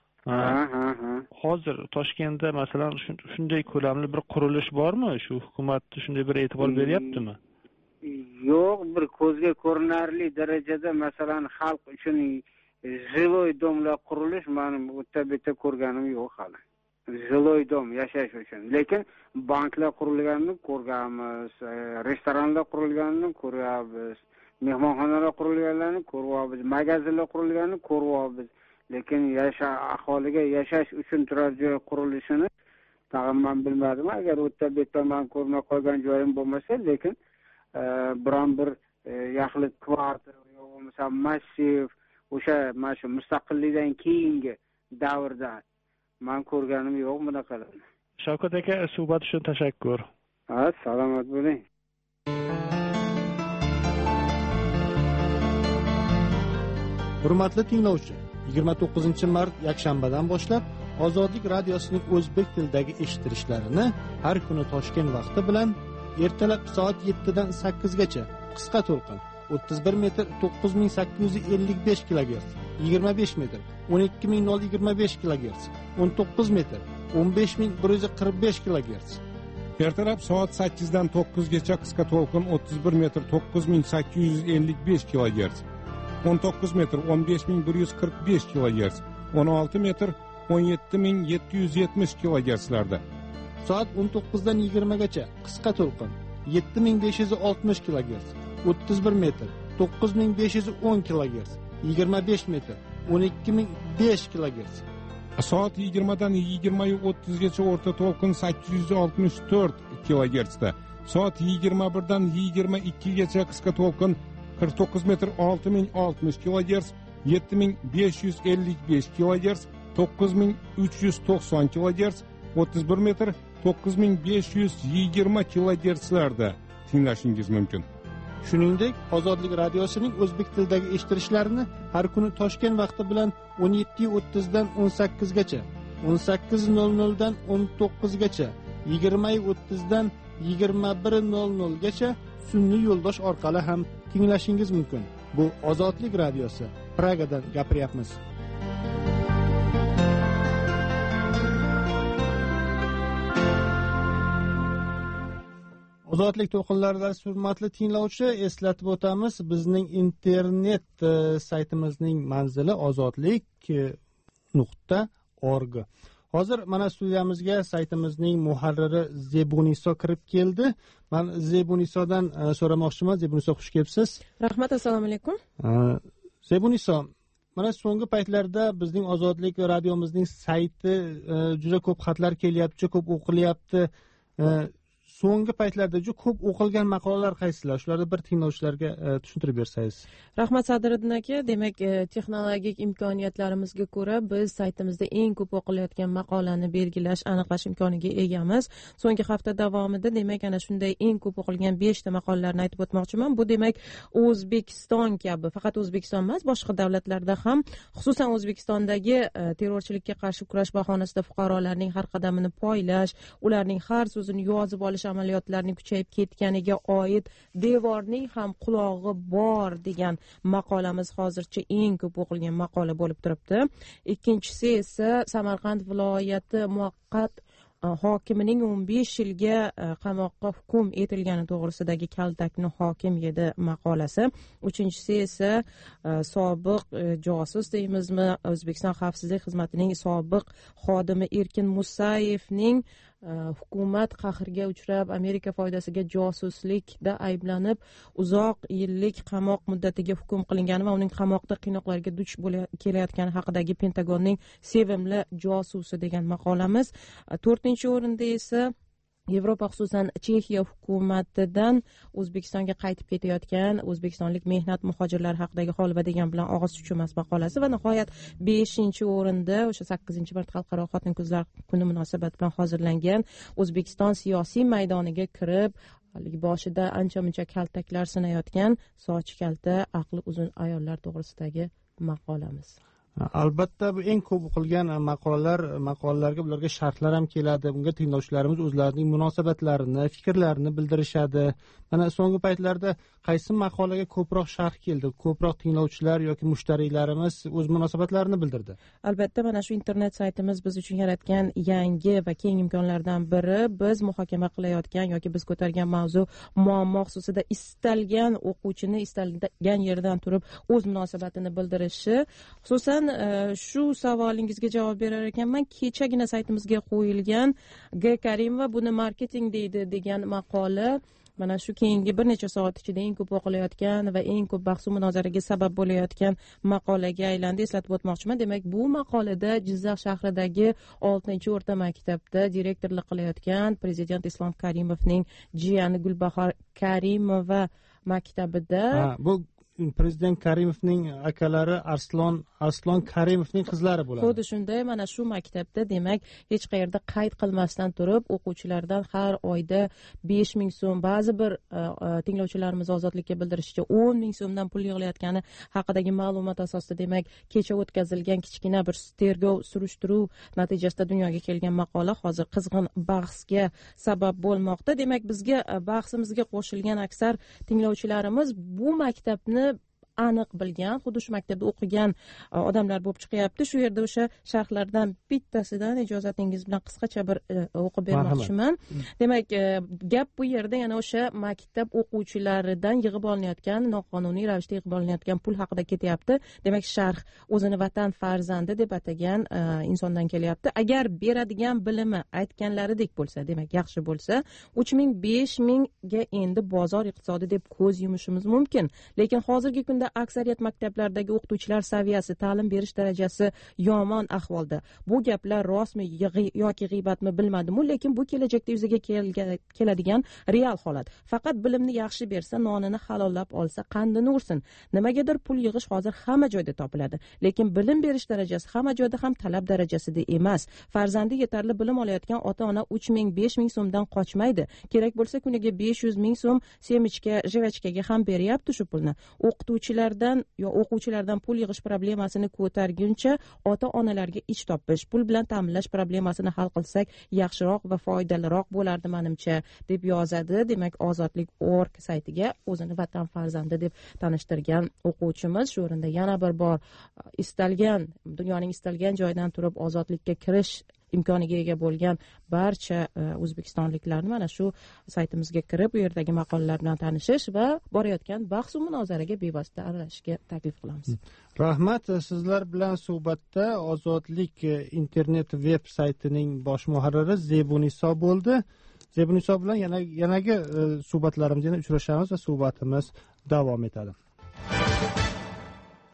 Hozir Toshkentda masalan shunday ko'lamli bir qurilish bormi? Shu hukumat shunday bir e'tibor beryaptimi? Yo'q, bir ko'zga ko'rinarli darajada masalan xalq uchun жилой domlar qurilish men o'ta bitta ko'rganim yo'q hali. Жилой dom yashash uchun. Lekin banklar qurilganini ko'rganmiz, restoranlar qurilganini ko'ryapmiz, mehmonxonalar qurilganini ko'ryapmiz, magazinlar qurilganini ko'ryapmiz. Lekin yasha aholiga yashash uchun turar joy qurilishini tag'in men bilmadim. Agar o'ta bitta men ko'rmay qolgan joyim bo'lmasa, lekin biron bir yaxlit kvartir yo'q bo'lmasa massiv o'sha mana shu mustaqillikdan keyingi davrda men ko'rganim yo'q bunaqalarni. Shavkat aka, suhbat uchun tashakkur. Ha, salomat bo'ling. Hurmatli tinglovchi, yigirma to'qqizinchi mart yakshanbadan boshlab Ozodlik radiosining o'zbek tilidagi eshittirishlarini har kuni Toshkent vaqti bilan ertalab soat yettidan sakkizgacha qisqa to'lqin o'ttiz bir metr to'qqiz ming sakkiz yuz ellik besh kilogerts, yigirma besh metr o'n ikki ming yigirma besh kilogerts, o'n to'qqiz metr o'n besh ming bir yuz qirq besh kilogerts. Ertalab soat sakkizdan to'qqizgacha qisqa to'lqin o'ttiz bir metr to'qqiz ming sakkiz yuz ellik besh kilogerts, o'n to'qqiz metr o'n besh ming bir yuz qirq besh kilogerts, o'n olti metr o'n yetti ming yetti yuz yetmish kilogertslarda. Soat o'n to'qqizdan yigirmagacha qisqa to'lqin yetti ming besh yuz oltmish kilogerts, o'ttiz bir metr to'qqiz ming besh yuz o'n kilogerts, yigirma besh metr o'n ikki ming besh kilogerts. Soat yigirmadan yigirma o'ttizgacha o'rta to'lqin sakkiz yuz oltmish to'rt kilogertsda. Soat yigirma birdan yigirma ikkigacha qisqa to'lqin qirq to'qqiz metr olti ming oltmish kilogerts, yetti ming besh yuz ellik besh kilogerts, to'qqiz ming uch yuz to'qson kilogerts, o'ttiz bir metr to'qqiz ming besh yuz yigirma kilogertslarda tinglashingiz mumkin. Shuningdek, Ozodlik radiosining o'zbek tilidagi eshittirishlarini har kuni Toshkent vaqti bilan o'n yetti o'ttizdan o'n sakkizgacha, o'n sakkiz nol noldan o'n to'qqizgacha, yigirma o'ttizdan yigirma bir nol nolgacha sun'iy yo'ldosh orqali ham tinglashingiz mumkin. Bu Ozodlik radiosi. Pragadan gapiryapmiz. Ozodlik to'lqinlarida hurmatli tinglovchi, eslatib o'tamiz, bizning internet saytimizning manzili ozodlik nuqta org. Hozir mana studiyamizga saytimizning muharriri Zebuniso kirib keldi. Men Zebunisodan so'ramoqchiman. Zebuniso, xush kelibsiz. Rahmat, assalomu alaykum. Zebuniso, mana so'nggi paytlarda bizning Ozodlik radiomizning sayti juda ko'p xatlar kelyapti, juda ko'p o'qilyapti. so'nggi paytlarda juda ko'p o'qilgan maqolalar qaysilar? Shularni bir tinglovchilarga tushuntirib bersangiz. Rahmat Sadriddin aka. Demak, texnologik imkoniyatlarimizga ko'ra biz saytimizda eng ko'p o'qilayotgan maqolani belgilash, aniqlash imkoniga egamiz. So'nggi hafta davomida demak ana shunday eng ko'p o'qilgan beshta maqolalarni aytib o'tmoqchiman. Bu demak O'zbekiston kabi, faqat O'zbekiston emas, boshqa davlatlarda ham, xususan O'zbekistondagi terrorchilikka qarshi kurash bahonasida fuqarolarning har qadamini poylash, ularning har so'zini yozib olish amaliyotlarining kuchayib ketganiga oid devorning ham qulog'i bor degan maqolamiz hozircha eng ko'p o'qilgan maqola bo'lib turibdi. Ikkinchisi esa Samarqand viloyati muvaqqat hokimining o'n besh yilga qamoqqa hukm etilgani to'g'risidagi kaltakni hokim yedi maqolasi. Uchinchisi esa sobiq josus deymizmi, O'zbekiston xavfsizlik xizmatining sobiq xodimi Erkin Musayevning hukumat qahriga uchrab Amerika foydasiga josuslikda ayblanib uzoq yillik qamoq muddatiga hukm qilingani va uning qamoqda qiynoqlarga duch kelayotgani haqidagi Pentagonning sevimli josusi degan maqolamiz. To'rtinchi o'rinda esa Yevropa, xususan Chexiya hukumatidan O'zbekistonga qaytib ketayotgan o'zbekistonlik mehnat muhojirlari haqidagi holva degan bilan og'iz tushmas maqolasi va nihoyat beshinchi o'rinda o'sha sakkizinchi mart xalqaro xotin-qizlar kuni munosabati bilan hozirlangan O'zbekiston siyosiy maydoniga kirib boshida ancha-muncha kaltaklar sinayotgan sochi kalta, aqli uzun ayollar to'g'risidagi maqolamiz. Albatta bu eng ko'p o'qilgan maqolalar, maqolalarga bularga sharhlar ham keladi. Bunga tinglovchilarimiz o'zlarining munosabatlarini, fikrlarini bildirishadi. Mana so'nggi paytlarda qaysi maqolaga ko'proq sharh keldi? Ko'proq tinglovchilar yoki mushtariylarimiz o'z munosabatlarini bildirdi. Albatta, mana shu internet saytimiz biz uchun yaratgan yangi va keng imkonlardan biri. Biz muhokama qilayotgan yoki biz ko'targan mavzu, muammo xususida istalgan o'quvchini istalgan yerdan turib o'z munosabatini bildirishi. Xususan shu savolingizga javob berar ekanman. Kechagina saytimizga qo'yilgan G Karimova buni marketing deydi degan maqola mana shu keyingi bir necha soat ichida eng ko'p o'qilayotgan va eng ko'p bahs va munozaraga sabab bo'layotgan maqolaga aylandi. Eslatib o'tmoqchiman. Demak, bu maqolada Jizzax shahridagi oltinchi o'rta maktabda direktorlik qilayotgan Prezident Islom Karimovning jiyani Gulbahor Karimova maktabida bu Prezident Karimovning akalari Arslon Arslon Karimovning qizlari bo'ladi. Xuddi shunday, mana shu maktabda demak hech qayerda qayd qilmasdan turib o'quvchilardan har oyda besh ming so'm, ba'zi bir tinglovchilarimiz ozodlikka bildirishicha o'n ming so'mdan pul yig'ilayotgani haqidagi ma'lumot asosida demak kecha o'tkazilgan kichkina bir tergov surishtiruv natijasida dunyoga kelgan maqola hozir qizg'in bahsga sabab bo'lmoqda. Demak, bizga bahsimizga qo'shilgan aksar tinglovchilarimiz bu maktabni aniq bilgan, xuddi shu maktabda o'qigan odamlar bo'lib chiqyapti. Shu yerda o'sha sharhlardan bittasidan ijozatingiz bilan qisqacha bir o'qib bermoqchiman. Demak, gap bu yerda yana o'sha maktab o'quvchilaridan yig'ib olinayotgan, noqonuniy ravishda yig'ib olinayotgan pul haqida ketyapti. Demak, sharh o'zini vatan farzandi deb atagan insondan kelyapti. Agar beradigan bilimi aytganlaridek bo'lsa, demak, yaxshi bo'lsa, uch ming besh mingga endi bozor iqtisodi deb ko'z yumishimiz mumkin. Lekin hozirgi kunda aksariyat maktablardagi o'qituvchilar saviyasi, ta'lim berish darajasi yomon ahvolda. Bu gaplar rostmi yoki g'iybatmi bilmadim-u, lekin bu kelajakda yuzaga keladigan real holat. Faqat bilimni yaxshi bersa, nonini halollab olsa, qandini ursin. Nimagadir pul yig'ish hozir hamma joyda topiladi, lekin bilim berish darajasi hamma joyda ham talab darajasida emas. Farzandi yetarli bilim olayotgan ota-ona uch ming besh ming so'mdan qochmaydi. Kerak bo'lsa kuniga besh yuz ming so'm semichka, jivachkaga ham beryapti shu pulni. O'qituvchi o'quvchilardan yo o'quvchilardan pul yig'ish problemasini ko'targuncha ota-onalarga ish topish, pul bilan ta'minlash problemasini hal qilsak yaxshiroq va foydaliroq bo'lardi menimcha, deb yozadi. Demak, ozodlik точка org saytiga o'zini vatan farzandi deb tanishtirgan o'quvchimiz. Shu o'rinda yana bir bor istalgan dunyoning istalgan joyidan turib ozodlikka kirish imkoniga ega bo'lgan barcha o'zbekistonliklarni mana shu saytimizga kirib, bu yerdagi maqolalar bilan tanishish va borayotgan bahs va munozaraga bevosita aralashishga taklif qilamiz. Rahmat. Sizlar bilan suhbatda Ozodlik internet veb saytining bosh muharriri Zebuniso bo'ldi. Zebuniso bilan yana yanagi suhbatlarimizda uchrashamiz va suhbatimiz davom etadi.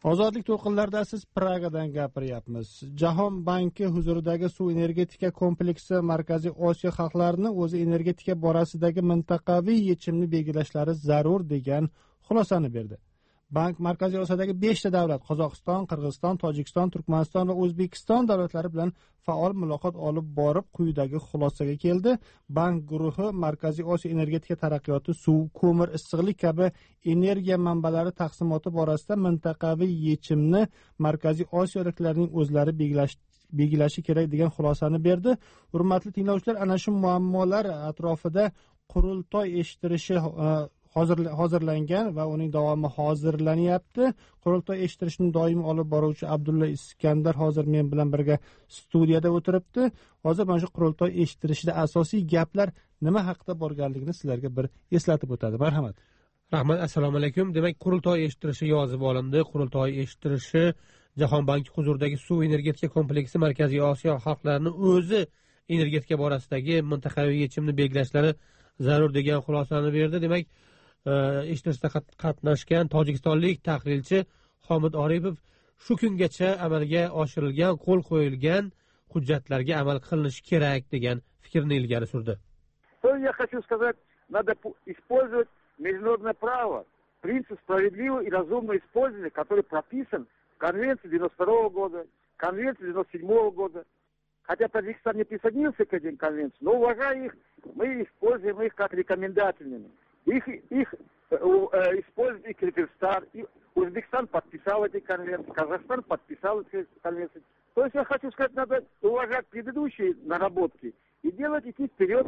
Ozodlik to'lqinlarida siz Pragadan gapiryapmiz. Jahon banki huzuridagi suv energetika kompleksi Markaziy Osiyo xalqlarini o'zi energetika borasidagi mintaqaviy yechimni belgilashlari zarur degan xulosani berdi. Bank Markaziy Osiyodagi beshta davlat Qozog'iston, Qirg'iziston, Tojikiston, Turkmaniston va O'zbekiston davlatlari bilan faol muloqot olib borib, quyidagi xulosaga keldi. Bank guruhi Markaziy Osiyo energetika taraqqiyoti, suv, ko'mir, issiqlik kabi energiya manbalari taqsimoti borasida mintaqaviy yechimni Markaziy Osiyoliklarning o'zlari belgilash belgilashi kerak degan xulosani berdi. Hurmatli tinglovchilar, ana shu muammolar atrofida qurultoy eshittirishi hozir hozirlangan va uning davomi hozirlanyapti. Qurultoy eshittirishni doimiy olib boruvchi Abdulla Iskandar hozir men bilan birga studiyada o'tiribdi. Hozir mana shu qurultoy eshittirishida asosiy gaplar nima haqida borganligini sizlarga bir eslatib o'tadi. Marhamat. Rahmat, assalomu alaykum. Demak, qurultoy eshittirishi yozib olindi. Qurultoy eshittirishi Jahon banki huzuridagi suv energetika kompleksi Markaziy Osiyo xalqlarining o'zi energetika borasidagi mintaqaviy yechimni belgilashlari zarur degan xulosani berdi. Demak, eshittirishda qatnashgan tojikistonlik tahlilchi Homid Oripov shu kungacha amalga oshirilgan, qo'l qo'yilgan hujjatlarga amal qilinishi kerak degan fikrni ilgari surdi. Я хочу сказать, надо использовать международное право, принцип справедливого и разумного использования, который прописан в Конвенции девяносто второго года, Конвенции девяносто седьмого года. Хотя Таджикистан не присоединился к этим конвенциям, но уважая их, мы используем их как рекомендательными. Их, их э, э, использует и Киргизстан, и Узбекистан подписал эти конвенции, Казахстан подписал эти конвенции. То есть я хочу сказать, надо уважать предыдущие наработки и делать идти вперед.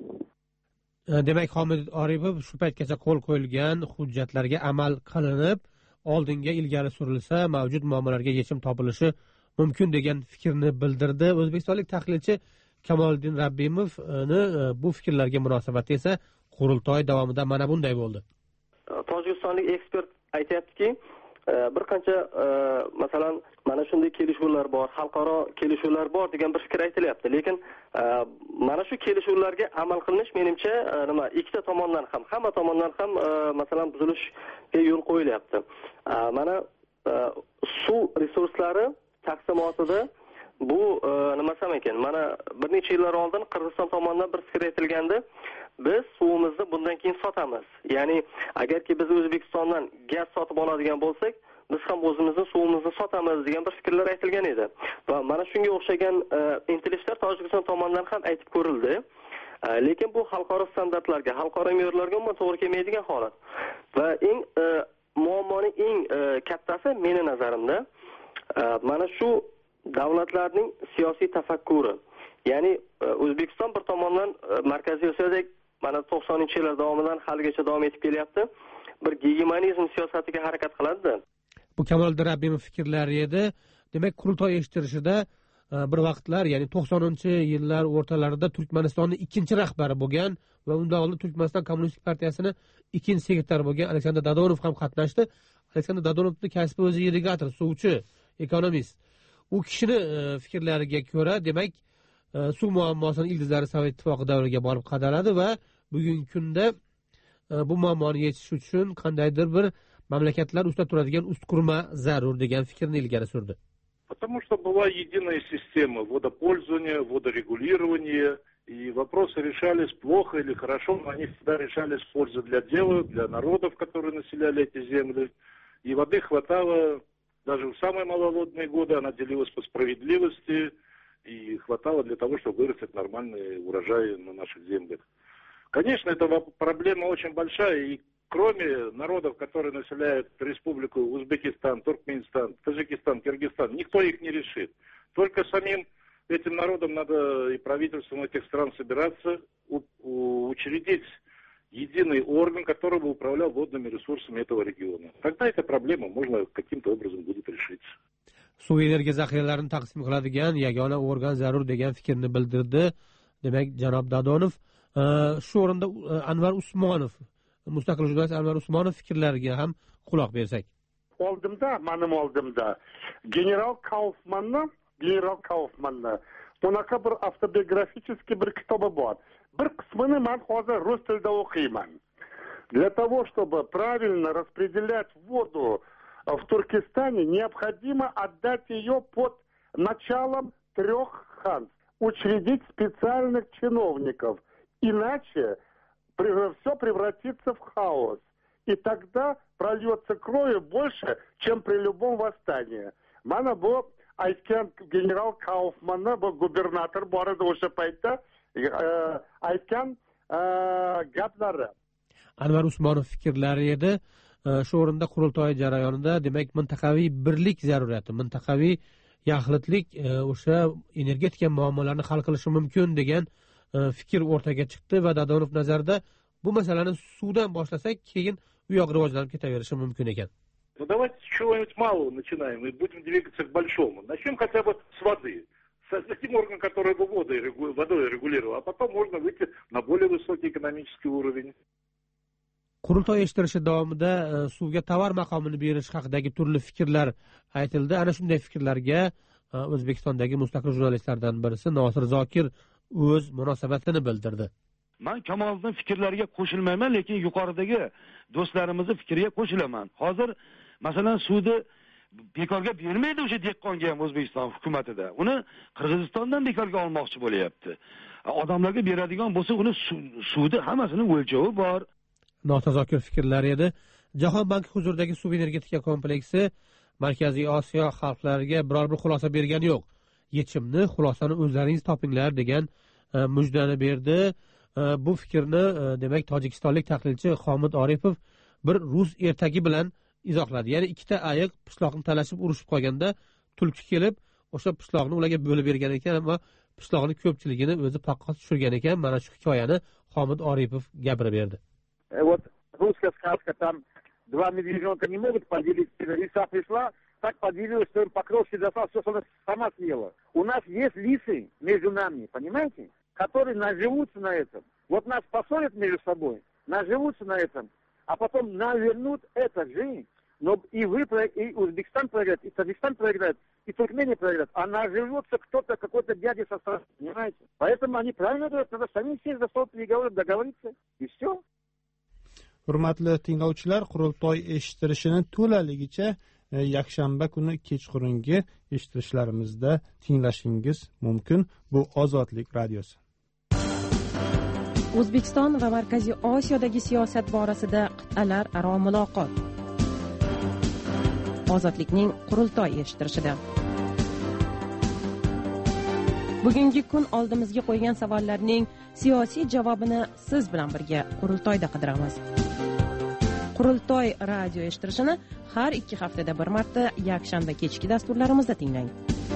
Demak, Homid Oripov shu paytgacha qo'l qo'yilgan hujjatlarga amal qilinib, oldinga ilgari surilsa, mavjud muammolarga yechim topilishi mumkin degan fikrni bildirdi. O'zbekistonlik tahlilchi Kamoliddin Rabbimovni bu fikrlarga munosabati esa qurultoy davomida mana bunday bo'ldi. Tojikistonlik ekspert aytayaptiki, bir qancha masalan mana shunday kelishuvlar bor, xalqaro kelishuvlar bor degan bir fikr aytilyapti. Lekin mana shu kelishuvlarga amal qilinish menimcha nima ikkita tomondan ham, hamma tomondan ham masalan buzilishga yo'l qo'yilyapti. Mana suv resurslari taqsimotida bu nima desam ekan, mana bir necha yillar oldin Qirg'iziston tomonidan bir fikr aytilgandi. Biz suvimizni bundan keyin sotamiz. Ya'ni agarki biz O'zbekistondan gaz sotib oladigan bo'lsak, biz ham o'zimizning suvimizni sotamiz degan bir fikrlar aytilgan edi. Va mana shunga o'xshagan intilishlar Tojikiston tomonidan ham aytib ko'rildi. Lekin bu xalqaro standartlarga, xalqaro me'yorlarga umuman to'g'ri kelmaydigan holat. Va eng muammoning eng kattasi meni nazarimda mana shu davlatlarning siyosiy tafakkuri. Ya'ni O'zbekiston bir tomondan Markaziy Osiyodagi mana to'qsoninchi yillar davomidan haligacha davom etib kelyapti. Bir gegemonizm siyosatiga harakat qiladi. Bu Kamoliddin Rabbimov fikrlari edi. Demak, qurultoy eshittirishida bir vaqtlar, ya'ni to'qsoninchi yillar o'rtalarida Turkmanistonning ikkinchi rahbari bo'lgan va undan oldin Turkmaniston Kommunistik partiyasini ikkinchi sekretari bo'lgan Aleksandr Dadonov ham qatnashdi. Aleksandr Dadonovning kasbi o'zi irrigator, suvchi, ekonomist. U kishini fikrlariga ko'ra, demak, suv muammosini ildizlari Sovet ittifoqi davriga borib qadaladi va bugungi kunda bu muammoni yechish uchun qandaydir bir mamlakatlar ustida turadigan ustkurma zarur degan fikrni ilgari surdi. Потому что была единая система водопользования, водорегулирования, и вопросы решались плохо или хорошо, но они всегда решались в пользу для дела, для народов, которые населяли эти земли. И воды хватало даже в самые маловодные годы, она делилась по справедливости, и хватало для того, чтобы вырастить нормальные урожаи на наших землях. Конечно, эта проблема очень большая, и кроме народов, которые населяют республику Узбекистан, Туркменистан, Таджикистан, Киргизстан, никто их не решит. Только самим этим народам надо и правительствам этих стран собираться, учредить единый орган, который бы управлял водными ресурсами этого региона. Тогда эта проблема можно каким-то образом будет решиться. Suv energiya zaxiralarini taqsim qiladigan yagona organ zarur degan fikrni bildirdi. Demak, janob Dadonov, shu o'rinda Anvar Usmonov, mustaqil jurnalist Anvar Usmonov fikrlariga ham quloq bersak. Oldimda, mening oldimda general Kaufmanni, general Kaufmanni bunaqa bir avtobiografический bir kitobi bor. Bir qismini men hozir rus tilida o'qiyman. Для того, чтобы правильно распределять воду в Туркестане, необходимо отдать ее под началом трех ханств, учредить специальных чиновников, иначе все превратится в хаос. И тогда прольется крови больше, чем при любом восстании. Мана был айткен генерал Кауфманна, был губернатор бороды уже пойта, айткен gaplari. Anvar Usmonov fikrlari edi. Shu o'rinda qurultoy jarayonida demak mintaqaviy birlik zarurati, mintaqaviy yaxlitlik o'sha energetika muammolarini hal qilishi mumkin degan fikr o'rtaga chiqdi va Dadonov nazarida bu masalani suvdan boshlasak, keyin u yoq rivojlanib ketaverishim mumkin ekan. Ну давайте с чего-нибудь малого начинаем и будем двигаться к большому. Начнем хотя бы с воды. Создадим орган, который бы водой, водой регулировал, а потом можно выйти на более высокий экономический уровень. Qurultoy eshittirishi davomida suvga tovar maqomini berish haqidagi turli fikrlar aytildi. Ana shunday fikrlarga O'zbekistondagi mustaqil jurnalistlardan birisi Nosir Zokir o'z munosabatini bildirdi. Men Kamoliddin fikrlariga qo'shilmayman, lekin yuqoridagi do'stlarimizning fikriga qo'shilaman. Hozir masalan suvni bekorga bermaydi o'sha dehqonga ham O'zbekiston hukumatida. Uni Qirg'izistondan bekorga olmoqchi bo'lyapti. Odamlarga beradigan bo'lsa, uni suvni hammasining o'lchovi bor. Nosir Zokir fikrlari edi. Jahon banki huzuridagi suv energetika kompleksi Markaziy Osiyo xalqlariga biror bir xulosa bergani yo'q. Yechimni, xulosani o'zlaringiz topinglar degan mujdani berdi. Bu fikrni demak tojikistonlik tahlilchi Xomid Oripov bir rus ertagi bilan izohladi. Ya'ni ikkita ayiq pishloqni talashib urushib qolganda tulki kelib o'sha pishloqni ularga bo'lib bergan ekan, ammo pishloqning ko'pchiligini o'zi paqqos tushirgan ekan. Mana shu hikoyani Xomid Oripov gapirib berdi. Вот русская сказка, там два медвежонка не могут поделиться. Лиса пришла, так поделилась, что им покровский достал, все, что она сама съела. У нас есть лисы между нами, понимаете, которые наживутся на этом. Вот нас поссорят между собой, наживутся на этом, а потом навернут это же. Но и вы, и Узбекистан проиграет, и Таджикистан проиграет, и Туркмения проиграет. А наживется кто-то, какой-то дядя со стороны, понимаете. Поэтому они правильно говорят, надо сами сесть за стол переговоров, договориться, и все. Hurmatli tinglovchilar, qurultoy eshittirishini to'laligicha yakshanba kuni kechqurungi eshittirishlarimizda tinglashingiz mumkin. Bu Ozodlik radiosi. O'zbekiston va Markaziy Osiyodagi siyosat borasida qit'alar aro muloqot. Ozodlikning qurultoy eshittirishida. Bugungi kun oldimizga qo'ygan savollarning siyosiy javobini siz bilan birga qurultoyda qidiramiz. Qurultoy radio eshittirishini har ikki haftada bir marta yakshanba kechki dasturlarimizda tinglang.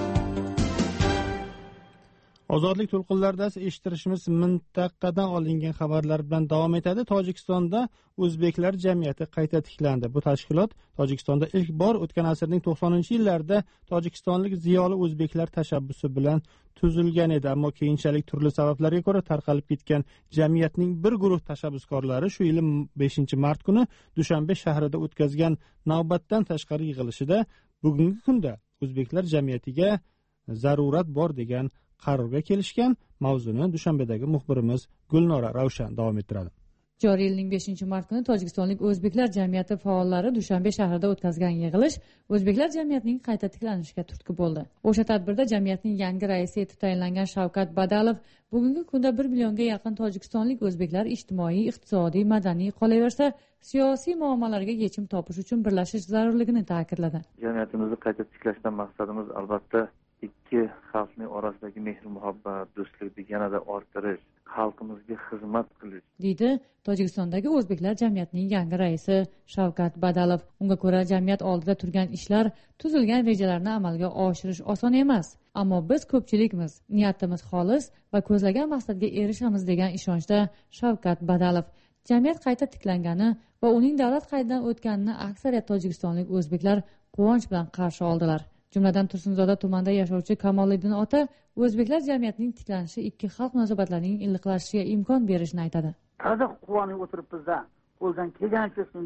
Ozodlik to'lqinlarida eshittirishimiz mintaqadan olingan xabarlar bilan davom etadi. Tojikistonda o'zbeklar jamiyati qayta tiklandi. Bu tashkilot Tojikistonda ilk bor o'tgan asrning to'qsoninchi yillarida tojikistonlik ziyoli o'zbeklar tashabbusi bilan tuzilgan edi, ammo keyinchalik turli sabablarga ko'ra tarqalib ketgan jamiyatning bir guruh tashabbuskorlari shu yil beshinchi mart kuni Dushanbe shahrida o'tkazgan navbatdan tashqari yig'ilishida bugungi kunda o'zbeklar jamiyatiga zarurat bor degan qarorga kelishgan. Mavzuni Dushanbedagi muxbirimiz Gulnora Ravshan davom ettiradi. Joriy yilning beshinchi mart kuni Tojikistonlik o'zbeklar jamiyati faollari Dushanbe shahrida o'tkazgan yig'ilish o'zbeklar jamiyatining qayta tiklanishiga turtki bo'ldi. O'sha tadbirda jamiyatning yangi raisi etib tayinlangan Shavkat Badalov bugungi kunda bir millionga yaqin tojikistonlik o'zbeklar ijtimoiy, iqtisodiy, madaniy qolaversa, siyosiy muammolarga yechim topish uchun birlashish zarurligini ta'kidladi. Jamiyatimizni qayta tiklashdan maqsadimiz albatta ikki xalqning orasidagi mehr muhabbat, do'stlikni yanada orttirish, xalqimizga xizmat qilish, deydi Tojikistondagi o'zbeklar jamiyatining yangi raisi Shavkat Badalov. Unga ko'ra, jamiyat oldida turgan ishlar, tuzilgan rejalarni amalga oshirish oson emas, ammo biz ko'pchilikmiz, niyatimiz xolis va ko'zlagan maqsadga erishamiz degan ishonchda Shavkat Badalov. Jamiyat qayta tiklangani va uning davlat qaydidan o'tganini aksariyat tojikistonlik o'zbeklar quvonch bilan qarshi oldilar. Jumladan Tursunzoda tumanida yashovchi Kamoliddin ota o'zbeklar jamiyatining tiklanishi ikki xalq munosabatlarining iliqlashishiga imkon berishini aytadi. Qanday quvonib o'tiribmizda, qo'ldan kelgancha shunga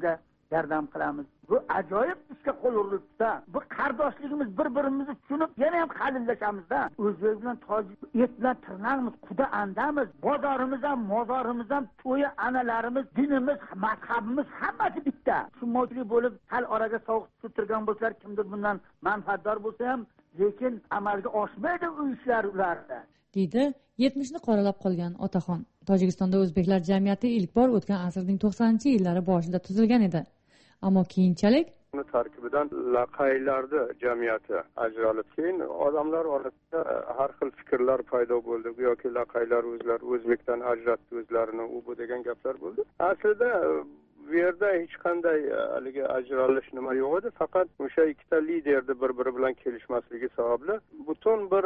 yordam qilamiz. Bu ajoyib ishga qo'l urilibdi. Bu qardoshligimiz, bir-birimizni tushunib, yana ham qalillashamiz-da. O'zbek bilan tojik et bilan tirnag'imiz, quda andamiz. Bozorimiz ham, mozorimiz ham, to'yi analarimiz, dinimiz, mazhabimiz hammasi bitta. Tushunmovchilik bo'lib, hal oraga sovuq tushirgan bo'lsalar, kimdir bundan manfaatdor bo'lsa ham, lekin amalga oshmaydi u ishlar ularda. deydi yetmishni qoralab qolgan otaxon. Tojikistonda o'zbeklar jamiyati ilk bor o'tgan asrning to'qsoninchi yillari boshida tuzilgan edi. Ammo keyinchalik tarkibidan laqaylarni jamiyati ajralib, keyin odamlar orasida har xil fikrlar paydo bo'ldi. Yoki laqaylar o'zlari o'zbekdan ajratdi o'zlarini, u bu degan gaplar bo'ldi. Aslida bu yerda hech qanday haligi ajralish nima yo'q edi, faqat o'sha ikkita liderni bir-biri bilan kelishmasligi sababli butun bir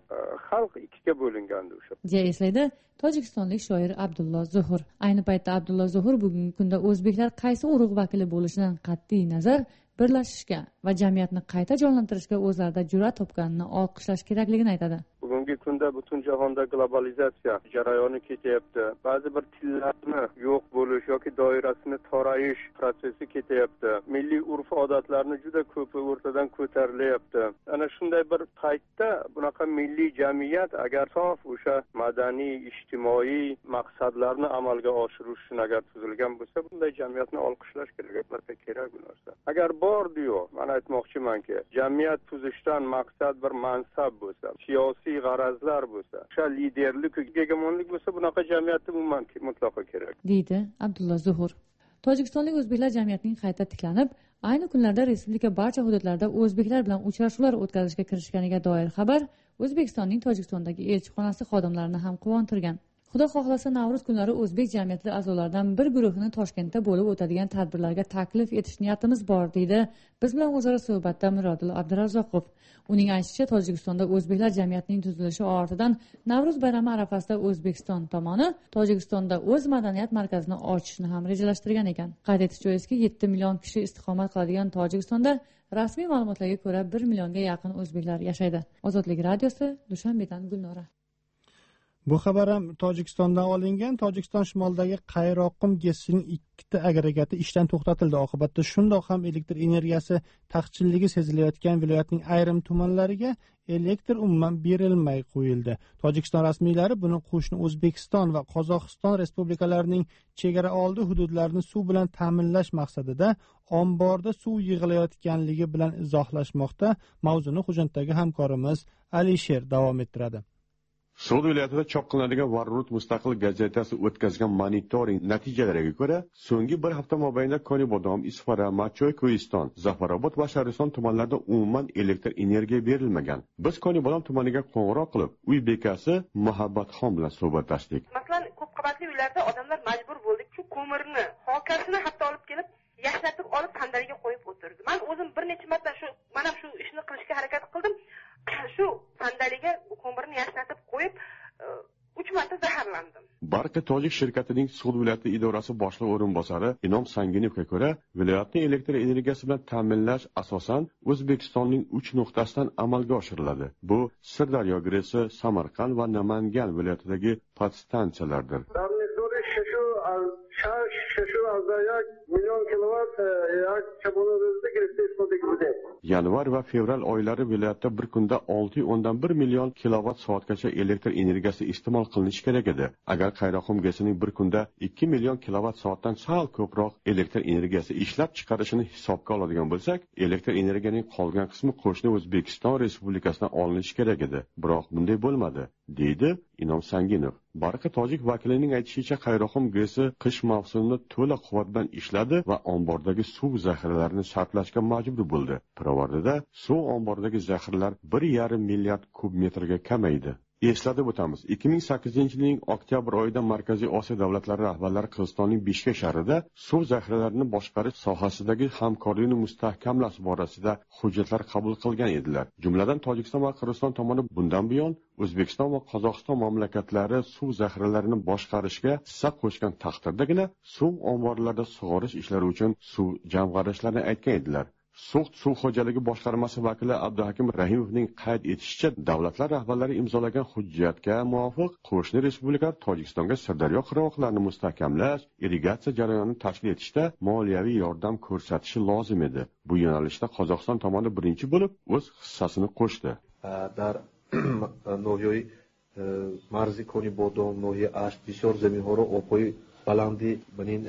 xalq ikkiga bo'lingandi o'sha. deya eslaydi tojikistonlik shoir Abdulloh Zuhur. Ayni paytda Abdulloh Zuhur bugungi kunda o'zbeklar qaysi urug' vakili bo'lishidan qat'iy nazar birlashishga va jamiyatni qayta jonlantirishga o'zlarida jur'at topganini olqishlash kerakligini aytadi. Bugungi kunda butun jahonda globalizatsiya jarayoni ketyapti. Ba'zi bir tillarni yo'q bo'lish yoki doirasini torayish prosesi ketyapti. Milliy urf-odatlarni juda ko'pi o'rtadan ko'tarilyapti. Ana shunday bir paytda bunaqa milliy jamiyat agar sof o'sha madaniy, ijtimoiy maqsadlarni amalga oshirish uchun agar tuzilgan bo'lsa, bunday jamiyatni olqishlash kerak, albatta kerak bu narsa. Agar bor diyor, men aytmoqchimanki, jamiyat tuzishdan maqsad bir mansab bo'lsa, siyosiy g'arazlar bo'lsa, o'sha liderlik, hegemonlik bo'lsa, bunaqa jamiyatni umuman mutlaqo kerak, deydi Abdulloh Zuhur. Tojikistonlik o'zbeklar jamiyatining qayta tiklanib, ayni kunlarda respublika barcha hududlarida o'zbeklar bilan uchrashuvlar o'tkazishga kirishganiga doir xabar O'zbekistonning Tojikistondagi elchixonasi xodimlarini ham quvontirgan. Xudo xohlasa Navro'z kunlari o'zbek jamiyati a'zolaridan bir guruhini Toshkentda bo'lib o'tadigan tadbirlarga taklif etish niyatimiz bor, deydi biz bilan o'zaro suhbatda Mirodil Abdurazzoqov. Uning aytishicha, Tojikistonda o'zbeklar jamiyatining tuzilishi ortidan Navro'z bayrami arafasida O'zbekiston tomoni Tojikistonda o'z madaniyat markazini ochishni ham rejalashtirgan ekan. Qayd etish joizki, yetti million kishi istiqomat qiladigan Tojikistonda rasmiy ma'lumotlarga ko'ra bir millionga yaqin o'zbeklar yashaydi. Ozodlik radiosi, Dushanbedan Gulnora. Bu xabar ham Tojikistondan olingan. Tojikiston shimolidagi Qayroqim GESning ikkita agregati ishdan to'xtatildi. Oqibatda shundoq ham elektr energiyasi taqchilligi sezilayotgan viloyatning ayrim tumanlariga elektr umuman berilmay qo'yildi. Tojikiston rasmiylari buni qo'shni O'zbekiston va Qozog'iston respublikalarining chegara oldi hududlarini suv bilan ta'minlash maqsadida omborda suv yig'ilayotganligi bilan izohlashmoqda. Mavzuni Xo'janddagi hamkorimiz Alisher davom ettiradi. So'g'd viloyatida chop qilinadigan Varrut mustaqil gazetasi o'tkazgan monitoring natijalariga ko'ra, so'nggi bir hafta mobaynida Konibodom, Isfara, Machoy, Ko'iston, Zafarobod va Shariston tumanlarida umuman elektr energiya berilmagan. Biz Konibodom tumaniga qo'ng'iroq qilib, uy bekasi Muhabbatxon bilan suhbatlashdik. Masalan, ko'p qavatli uylarda odamlar majbur bo'ldi, shu ko'mirni, hokasini hatto olib kelib, yashlatib olib sandalga qo'yib o'tirdi. Men o'zim bir necha marta shu mana shu ishni qilishga harakat qildim. Shu sandalyaga ko'mirni yashlatib qo'yib uch marta zaharlandim. Barqa Tojik shirkatining So'g'd viloyati idorasi boshliq o'rinbosari Inom Sanginovga ko'ra, viloyatning elektr energiyasi bilan ta'minlash asosan O'zbekistonning uch nuqtasidan amalga oshiriladi. Bu Sirdaryo, Gresi, Samarqand va Namangan viloyatidagi podstansiyalardir. Yanvar va fevral oylari viloyatda bir kunda olti o'ndan bir million kilovat soatgacha elektr energiyasi iste'mol qilinishi kerak edi. Agar Qayroqim GESning bir kunda ikki million kilovat soatdan sal ko'proq elektr energiyasi ishlab chiqarishini hisobga oladigan bo'lsak, elektr energiyaning qolgan qismi qo'shni O'zbekiston Respublikasidan olinishi kerak edi. Biroq bunday bo'lmadi, deydi Inom Sanginov. Barqa tojik vakilining aytishicha, Qayroqim GESi qish mavsumida to'la quvvat bilan ishladi va ombordagi suv zaxiralarini sarflashga majbur bo'ldi. Pirovardida suv omboridagi zaxiralar bir yarim milliard kub metrga kamaydi. Eslatib o'tamiz, ikki ming sakkizinchi yilning oktyabr oyida Markaziy Osiyo davlatlari rahbarlari Qirg'izistonning Bishkek shahrida suv zaxiralarini boshqarish sohasidagi hamkorlikni mustahkamlash borasida hujjatlar qabul qilgan edilar. Jumladan Tojikiston va Qirg'iziston tomoni bundan buyon O'zbekiston va Qozog'iston mamlakatlari suv zaxiralarini boshqarishga hissa qo'shgan taqdirdagina suv omborlarida sug'orish ishlari uchun suv jamg'arishlarini aytgan edilar. Sug'd suv xo'jaligi boshqarmasi vakili Abduhakim Rahimovning qayd etishicha, davlatlar rahbarlari imzolagan hujjatga muvofiq qo'shni respublikalar Tojikistonga Sirdaryo qirg'oqlarini mustahkamlash, irrigatsiya jarayonini tashkil etishda moliyaviy yordam ko'rsatishi lozim edi. Bu yo'nalishda Qozog'iston tomoni birinchi bo'lib o'z hissasini qo'shdi. Dar no'yoy marzi koni bodom no'yi ash bisyor zaminho ro opoy balandi binin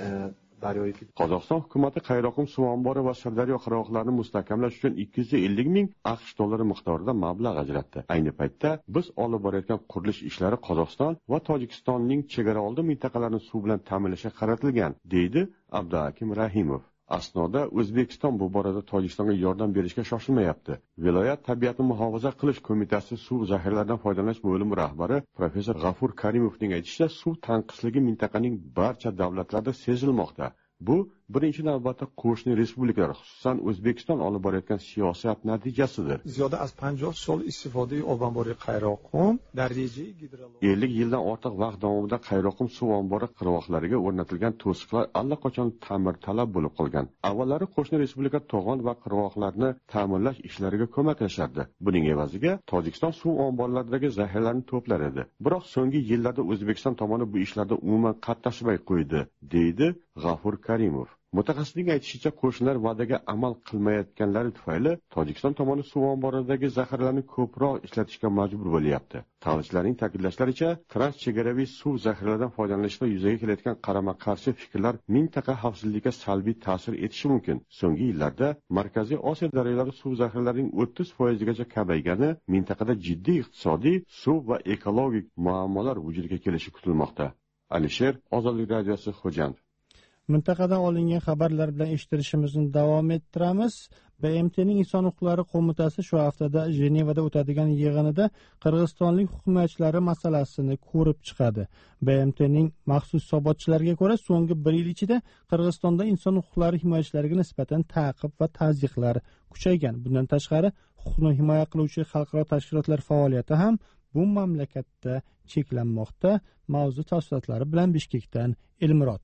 Qozog'iston hukumati Qayroqum suv ombori va Sirdaryo qirg'oqlarini mustahkamlash uchun ikki yuz ellik ming AQSh dollari miqdorida mablag' ajratdi. Ayni paytda biz olib borayotgan qurilish ishlari Qozog'iston va Tojikistonning chegaraoldi mintaqalarini suv bilan ta'minlashga qaratilgan, deydi Abduhakim Rahimov. Asnoda O'zbekiston bu borada Tojikistonga yordam berishga shoshilmayapti. Viloyat tabiatni muhofaza qilish qo'mitasi suv zaxiralaridan foydalanish bo'limi rahbari professor G'afur Karimovning aytishicha, suv tanqisligi mintaqaning barcha davlatlarida sezilmoqda. Bu birinchi navbatda qo'shni respublikalar, xususan O'zbekiston olib borayotgan siyosat natijasidir. Ziyoda az panjoh sol istifoda ob ombori Qayroqum darajai gidrologiya ellik yildan ortiq vaqt davomida Qayroqum suv ombori qirg'oqlariga o'rnatilgan to'siqlar allaqachon ta'mir talab bo'lib qolgan. Avvallari qo'shni respublika to'g'on va qirg'oqlarni ta'mirlash ishlariga ko'maklashardi. Buning evaziga Tojikiston suv omborlaridagi zaxiralarni to'plar edi. Biroq so'nggi yillarda O'zbekiston tomoni bu ishlarda umuman qatnashmay qo'ydi, deydi G'afur Karimov. Mutaxassisning aytishicha, qo'shnilar va'daga amal qilmayotganlari tufayli Tojikiston tomoni suv omboridagi zaxiralarni ko'proq ishlatishga majbur bo'lyapti. Tahlilchilarning ta'kidlashlaricha, transchegaraviy suv zaxiralaridan foydalanishda yuzaga kelayotgan qarama-qarshi fikrlar mintaqa xavfsizligiga salbiy ta'sir etishi mumkin. So'nggi yillarda Markaziy Osiyo daryolari suv zaxiralarining o'ttiz foizgacha kabaygani mintaqada jiddiy iqtisodiy, suv va ekologik muammolar vujudga kelishi kutilmoqda. Alisher, Ozodlik radiosi, Xo'jand. Mintaqadan olingan xabarlar bilan eshittirishimizni davom ettiramiz. B M T'ning Inson huquqlari qo'mitasi shu haftada Jenevada o'tadigan yig'inida qirg'izistonlik hukumatchilari masalasini ko'rib chiqadi. B M T'ning maxsus hisobotchilariga ko'ra, so'nggi bir yil ichida Qirg'izistonda inson huquqlari himoyachilariga nisbatan ta'qib va tazyiqlar kuchaygan. Bundan tashqari, huquqni himoya qiluvchi xalqaro tashkilotlar faoliyati ham bu mamlakatda cheklanmoqda. Mavzu tafsilotlari bilan Bishkekdan Elmurod.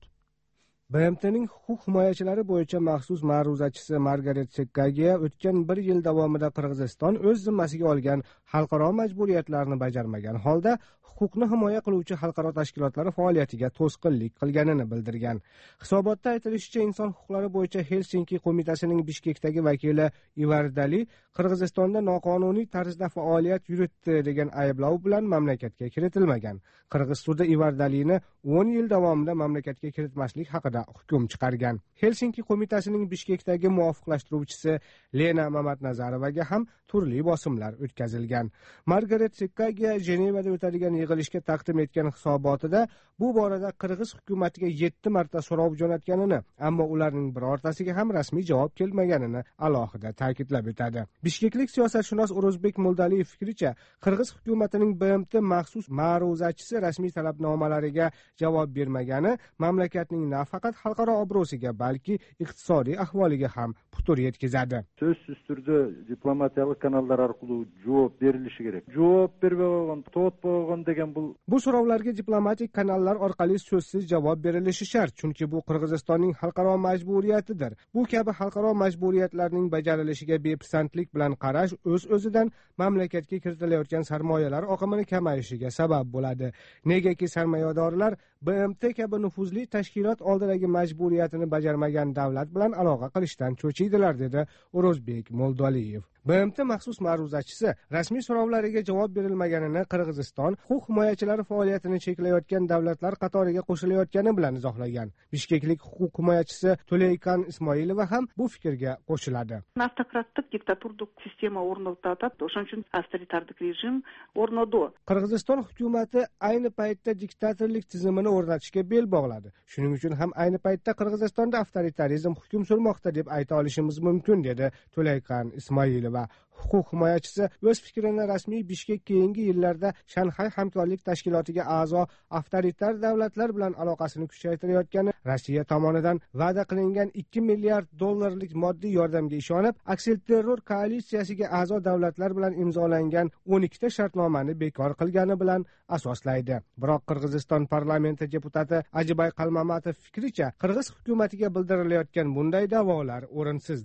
B M T'ning huquq himoyachilari bo'yicha maxsus ma'ruzachisi Margaret Sekkagiya o'tgan bir yil davomida Qirg'iziston o'z zimmasiga olgan xalqaro majburiyatlarni bajarmagan holda huquqni himoya qiluvchi xalqaro tashkilotlar faoliyatiga to'sqinlik qilganini bildirgan. Hisobotda aytilishicha, inson huquqlari bo'yicha Helsinki qo'mitasining Bishkekdagi vakili Ivar Dali Qirg'izistonda noqonuniy tarzda faoliyat yuritdi degan ayblov bilan mamlakatga kiritilmagan. Qirg'iz sudi Ivar Dalini o'n yil davomida mamlakatga kiritmaslik haqida hukm chiqargan. Helsinki qo'mitasining Bishkekdagi muvofiqlashtiruvchisi Lena Mamatnazarovaga ham turli bosimlar o'tkazilgan. Margaret Sekkagiya Jenevada o'tadigan yig'ilishga taqdim etgan hisobotida bu borada Qirg'iz hukumatiga yetti marta so'rov jo'natganini, ammo ularning birortasiga ham rasmiy javob kelmaganini alohida ta'kidlab o'tadi. Bishkeklik siyosatshunos O'rozbek Mo'ldaliyev fikricha, Qirg'iz hukumatining B M T maxsus ma'ruzachisi rasmiy talabnomalariga javob bermagani mamlakatning nafaqat xalqaro obro'siga, balki iqtisodiy ahvoliga ham putur yetkazadi. So'zsiz turda diplomatiyalik kanallar orqali javob berilishi kerak. Javob bermay qo'ygan, to't qo'ygan degan bu Bu so'rovlarga diplomatik kanallar orqali so'zsiz javob berilishi shart, chunki bu Qirg'izistonning xalqaro majburiyatidir. Bu kabi xalqaro majburiyatlarning bajarilishiga bepisandlik bilan qarash o'z-o'zidan mamlakatga kiritilayotgan sarmoyalar oqimini kamayishiga sabab bo'ladi. Negaki sarmoyadorlar B M T kabi nufuzli tashkilot oldidagi majburiyatini bajarmagan davlat bilan aloqa qilishdan cho'chiydilar, dedi O'rozbek Mo'ldaliyev. B M T maxsus ma'ruzachisi rasmiy so'rovlariga javob berilmaganini Qirg'iziston huquq himoyachilari faoliyatini cheklayotgan davlatlar qatoriga qo'shilayotgani bilan izohlagan. Bishkeklik huquq himoyachisi Tuleykan Ismoilova ham bu fikrga qo'shiladi. Автократtik diktaturlik sistema o'rnatiladi, o'shaning uchun avtoritarlik rejim o'rnadi. Qirg'iziston hukumati ayni paytda diktatorlik tizimini o'rnatishga bel bog'ladi. Shuning uchun ham ayni paytda Qirg'izistonda avtoritarizm hukm surmoqda deb ayta olishimiz mumkin, dedi Tuleykan Ismoilova. Huquq himoyachisi o'z fikrini rasmiy Bishkek keyingi yillarda Shanxay hamkorlik tashkilotiga a'zo avtoritar davlatlar bilan aloqasini kuchaytirayotgani, Rossiya tomonidan va'da qilingan ikki milliard dollarlik moddiy yordamga ishonib, aksilterror koalitsiyasiga a'zo davlatlar bilan imzolangan o'n ikkita shartnomani bekor qilgani bilan asoslaydi. Biroq Qirg'iziston parlamenti deputati Ajibay Qalmamatov fikricha, Qirg'iz hukumatiga bildirilayotgan bunday da'volar o'rinsizdir.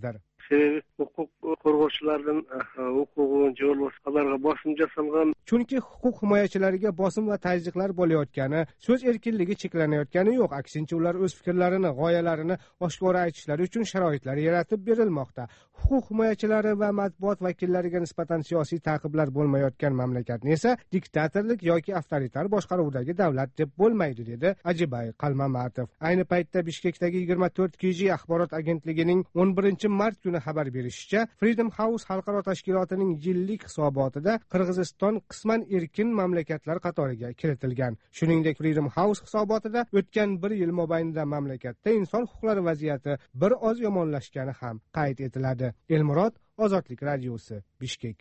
sebebi huquq qo'rg'ovchilardan huquqini jo'rlashlarga bosim jasalgan. Chunki huquq himoyachilariga bosim va tazyiqlar bo'layotgani, so'z erkinligi cheklanayotgani yo'q. Aksincha, ular o'z fikrlarini, g'oyalarini oshkora aytishlari uchun sharoitlar yaratib berilmoqda. Huquq himoyachilari va matbuot vakillariga nisbatan siyosiy ta'qiblar bo'lmayotgan mamlakatni esa diktatorlik yoki avtoritar boshqaruvdagi davlat deb bo'lmaydi, dedi Ajibay Qalmamatov. Ayni paytda Bishkekdagi yigirma to'rt K G axborot agentligining o'n birinchi mart kuni xabar berishicha, Freedom House xalqaro tashkilotining yillik hisobotida Qirg'iziston qisman erkin mamlakatlar qatoriga kiritilgan. Shuningdek, Freedom House hisobotida o'tgan bir yil mobaynida mamlakatda inson huquqlari vaziyati bir oz yomonlashgani ham qayd etiladi. Elmurod, Ozodlik radiosi, Bishkek.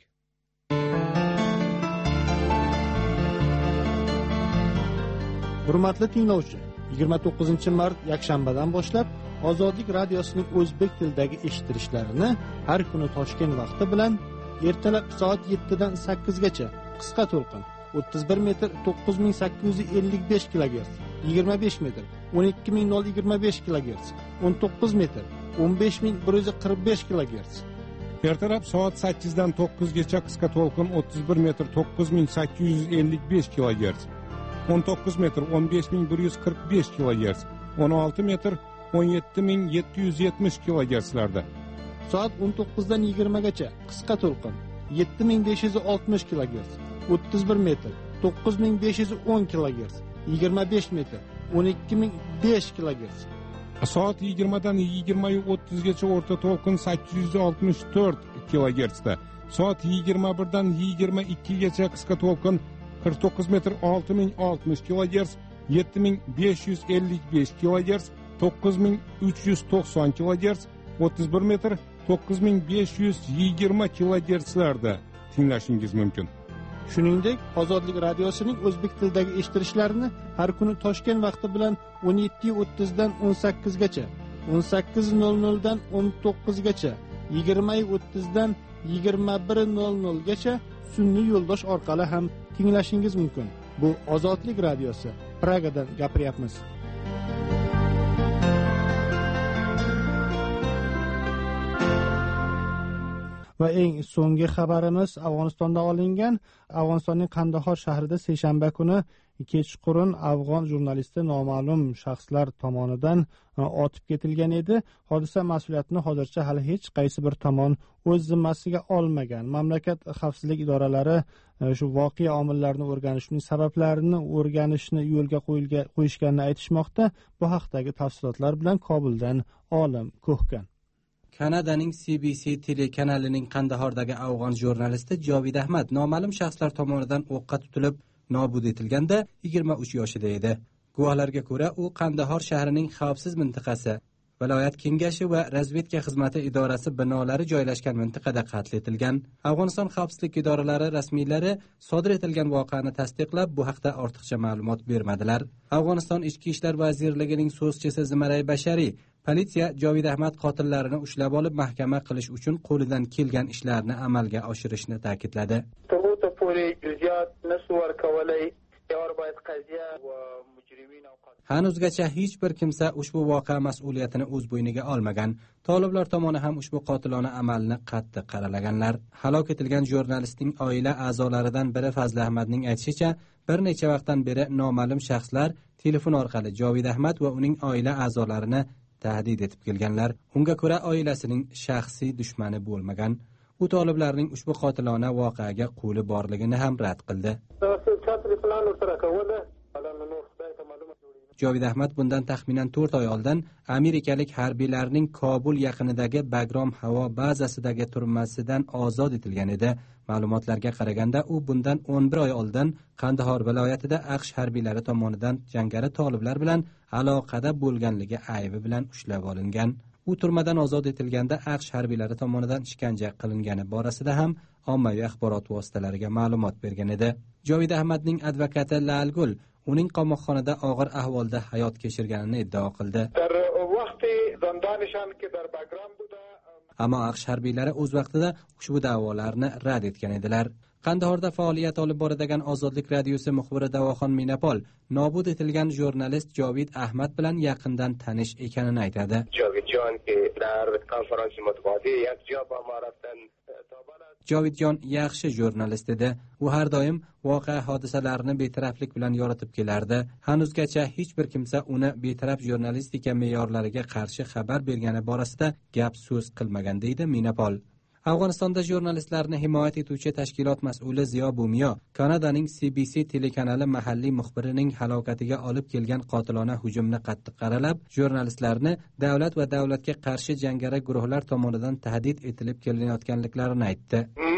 Hurmatli tinglovchi, yigirma to'qqizinchi mart yakshanbadan boshlab Ozodlik radiosining o'zbek tilidagi eshittirishlarini har kuni Toshkent vaqti bilan ertalab soat yettidan sakkizgacha qisqa to'lqin o'ttiz bir metr to'qqiz ming sakkiz yuz ellik besh kilogerts, yigirma besh metr o'n ikki ming yigirma besh kilogerts, o'n to'qqiz metr o'n besh ming bir yuz qirq besh kilogerts. Ertalab soat sakkizdan to'qqizgacha qisqa to'lqin o'ttiz bir metr to'qqiz ming sakkiz yuz ellik besh kilogerts, o'n to'qqiz metr o'n besh ming bir yuz qirq besh kilogerts, o'n olti metr o'n yetti ming yetti yuz yetmish kilogertslarda. Soat o'n to'qqizdan yigirmagacha qisqa to'lqin yetti ming besh yuz oltmish kilogerts, o'ttiz bir metr to'qqiz ming besh yuz o'n kilogerts, yigirma besh metr o'n ikki ming besh kilogerts. Soat yigirmadan yigirma o'ttizgacha o'rta to'lqin sakkiz yuz oltmish to'rt kilogertsda. Soat yigirma birdan yigirma ikkigacha qisqa to'lqin qirq to'qqiz metr olti ming oltmish kilogerts, yetti ming besh yuz ellik besh kilogerts, to'qqiz ming uch yuz to'qson kilogerts, o'ttiz bir metr to'qqiz ming besh yuz yigirma kilogertslarda tinglashingiz mumkin. Shuningdek, Ozodlik radiosining o'zbek tilidagi eshittirishlarini har kuni Toshkent vaqti bilan o'n yetti o'ttizdan o'n sakkizgacha, o'n sakkiz nol noldan o'n to'qqizgacha, yigirma o'ttizdan yigirma bir nol nolgacha sun'iy yo'ldosh orqali ham tinglashingiz mumkin. Bu Ozodlik radiosi. Pragadan gapiryapmiz. Va eng so'nggi xabarimiz Afg'onistonda olingan. Afg'onistonning Qandahor shahrida seshanba kuni kechqurun afg'on jurnalisti noma'lum shaxslar tomonidan otib ketilgan edi. Hodisa mas'uliyatini hozircha hali hech qaysi bir tomon o'z zimmasiga olmagan. Mamlakat xavfsizlik idoralari shu voqea omillarini o'rganishning sabablarini o'rganishni yo'lga qo'yishganini aytishmoqda. Bu haqdagi tafsilotlar bilan Kobuldan Olim Ko'hkan. Kanadaning C B C telekanalining Qandahordagi afg'on jurnalisti Jovid Ahmad noma'lum shaxslar tomonidan o'qqa tutilib nobud etilganda yigirma uch yoshida edi. Guvohlarga ko'ra, u Qandahor shahrining xavfsiz mintaqasi, viloyat kengashi va razvedka xizmati idorasi binolari joylashgan mintaqada qatl etilgan. Afg'oniston xavfsizlik idoralari rasmiylari sodir etilgan voqeani tasdiqlab, bu haqda ortiqcha ma'lumot bermadilar. Afg'oniston Ichki ishlar vazirligining so'zchisi Zimaray Bashariy politsiya Jovid Ahmad qotillarini ushlab olib mahkama qilish uchun qo'lidan kelgan ishlarni amalga oshirishni ta'kidladi. Hanuzgacha hech bir kimsa ushbu voqea mas'uliyatini o'z bo'yniga olmagan. Toliblar tomoni ham ushbu qotilona amalni qattiq qaralaganlar. Halok etilgan jurnalistning oila a'zolaridan biri Fazli Ahmadning aytishicha, bir necha vaqtdan beri noma'lum shaxslar telefon orqali Jovid Ahmad va uning oila a'zolarini tahdid etib kelganlar. Unga ko'ra oilasining shaxsiy dushmani bo'lmagan. U toliblarning ushbu qotilona voqeaga qo'li borligini ham rad qildi. Jovid Ahmad bundan taxminan to'rt oy oldin amerikalik harbiylarning Kobul yaqinidagi Bagrom havo bazasidagi turmasidan ozod etilgan edi. Ma'lumotlarga qaraganda, u bundan o'n bir oy oldin Qandahor viloyatida AQSh harbiylari tomonidan jangari toliblar bilan aloqada bo'lganligi aybi bilan ushlab olingan. U turmadan ozod etilganda AQSh harbiylari tomonidan ishkanja qilingani borasida ham ommaviy axborot vositalariga ma'lumot bergan edi. Jovid Ahmadning advokati Lalgul uning qamoqxonada og'ir ahvolda hayot kechirganini iddao qildi. Ammo AQSh harbiylari o'z vaqtida ushbu da'volarni rad etgan edilar. Qandahorda faoliyat olib boradigan Ozodlik radiosi muxbiri Davoxon Minapol nobud etilgan jurnalist Jovid Ahmad bilan yaqindan tanish ekanini aytadi. Jovidjon ki dar konferans matbuoti yakja ba maraftan Jovidjon yaxshi jurnalist edi. U har doim voqea hodisalarni betaraflik bilan yoritib kelardi. Hanuzgacha hech bir kimsa uni betaraf jurnalistika me'yorlariga qarshi xabar bergani borasida gap so'z qilmagan deydi Minapol. Afg'onistonda jurnalistlarni himoya etuvchi tashkilot mas'uli Ziyo Bumiyo Kanadaning C B C telekanali mahalliy muxbirining halokatiga olib kelgan qotilona hujumni qattiq qaralab, jurnalistlarni davlat va davlatga qarshi jangari guruhlar tomonidan tahdid etilib kelinayotganliklarini aytdi.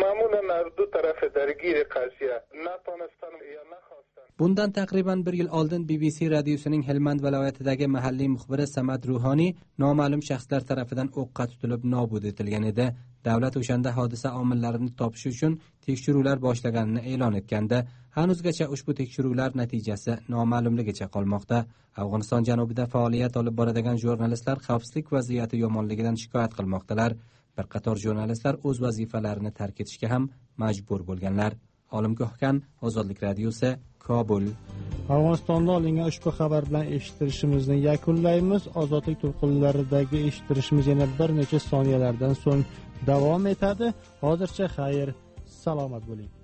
Bundan taqriban bir yil oldin B B C radiosining Helmand viloyatidagi mahalliy muxbiri Samad Ruhoniy noma'lum shaxslar tarafidan o'qqa tutilib nobud etilgan edi. Davlat o'shanda hodisa omillarini topish uchun tekshiruvlar boshlaganini e'lon etgandi. Hanuzgacha ushbu tekshiruvlar natijasi noma'lumligicha qolmoqda. Afg'oniston janubida faoliyat olib boradigan jurnalistlar xavfsizlik vaziyati yomonligidan shikoyat qilmoqdalar. Bir qator jurnalistlar o'z vazifalarini tark etishga ham majbur bo'lganlar. Olimgohkan, Ozodlik radiosi, Kobul. Afg'onistonda olingan ushbu xabar bilan eshittirishimizni yakunlaymiz. Ozodlik to'lqinlaridagi eshittirishimiz yana bir necha soniyalardan so'ng davom etadi. Hozircha xayr, salomat bo'ling.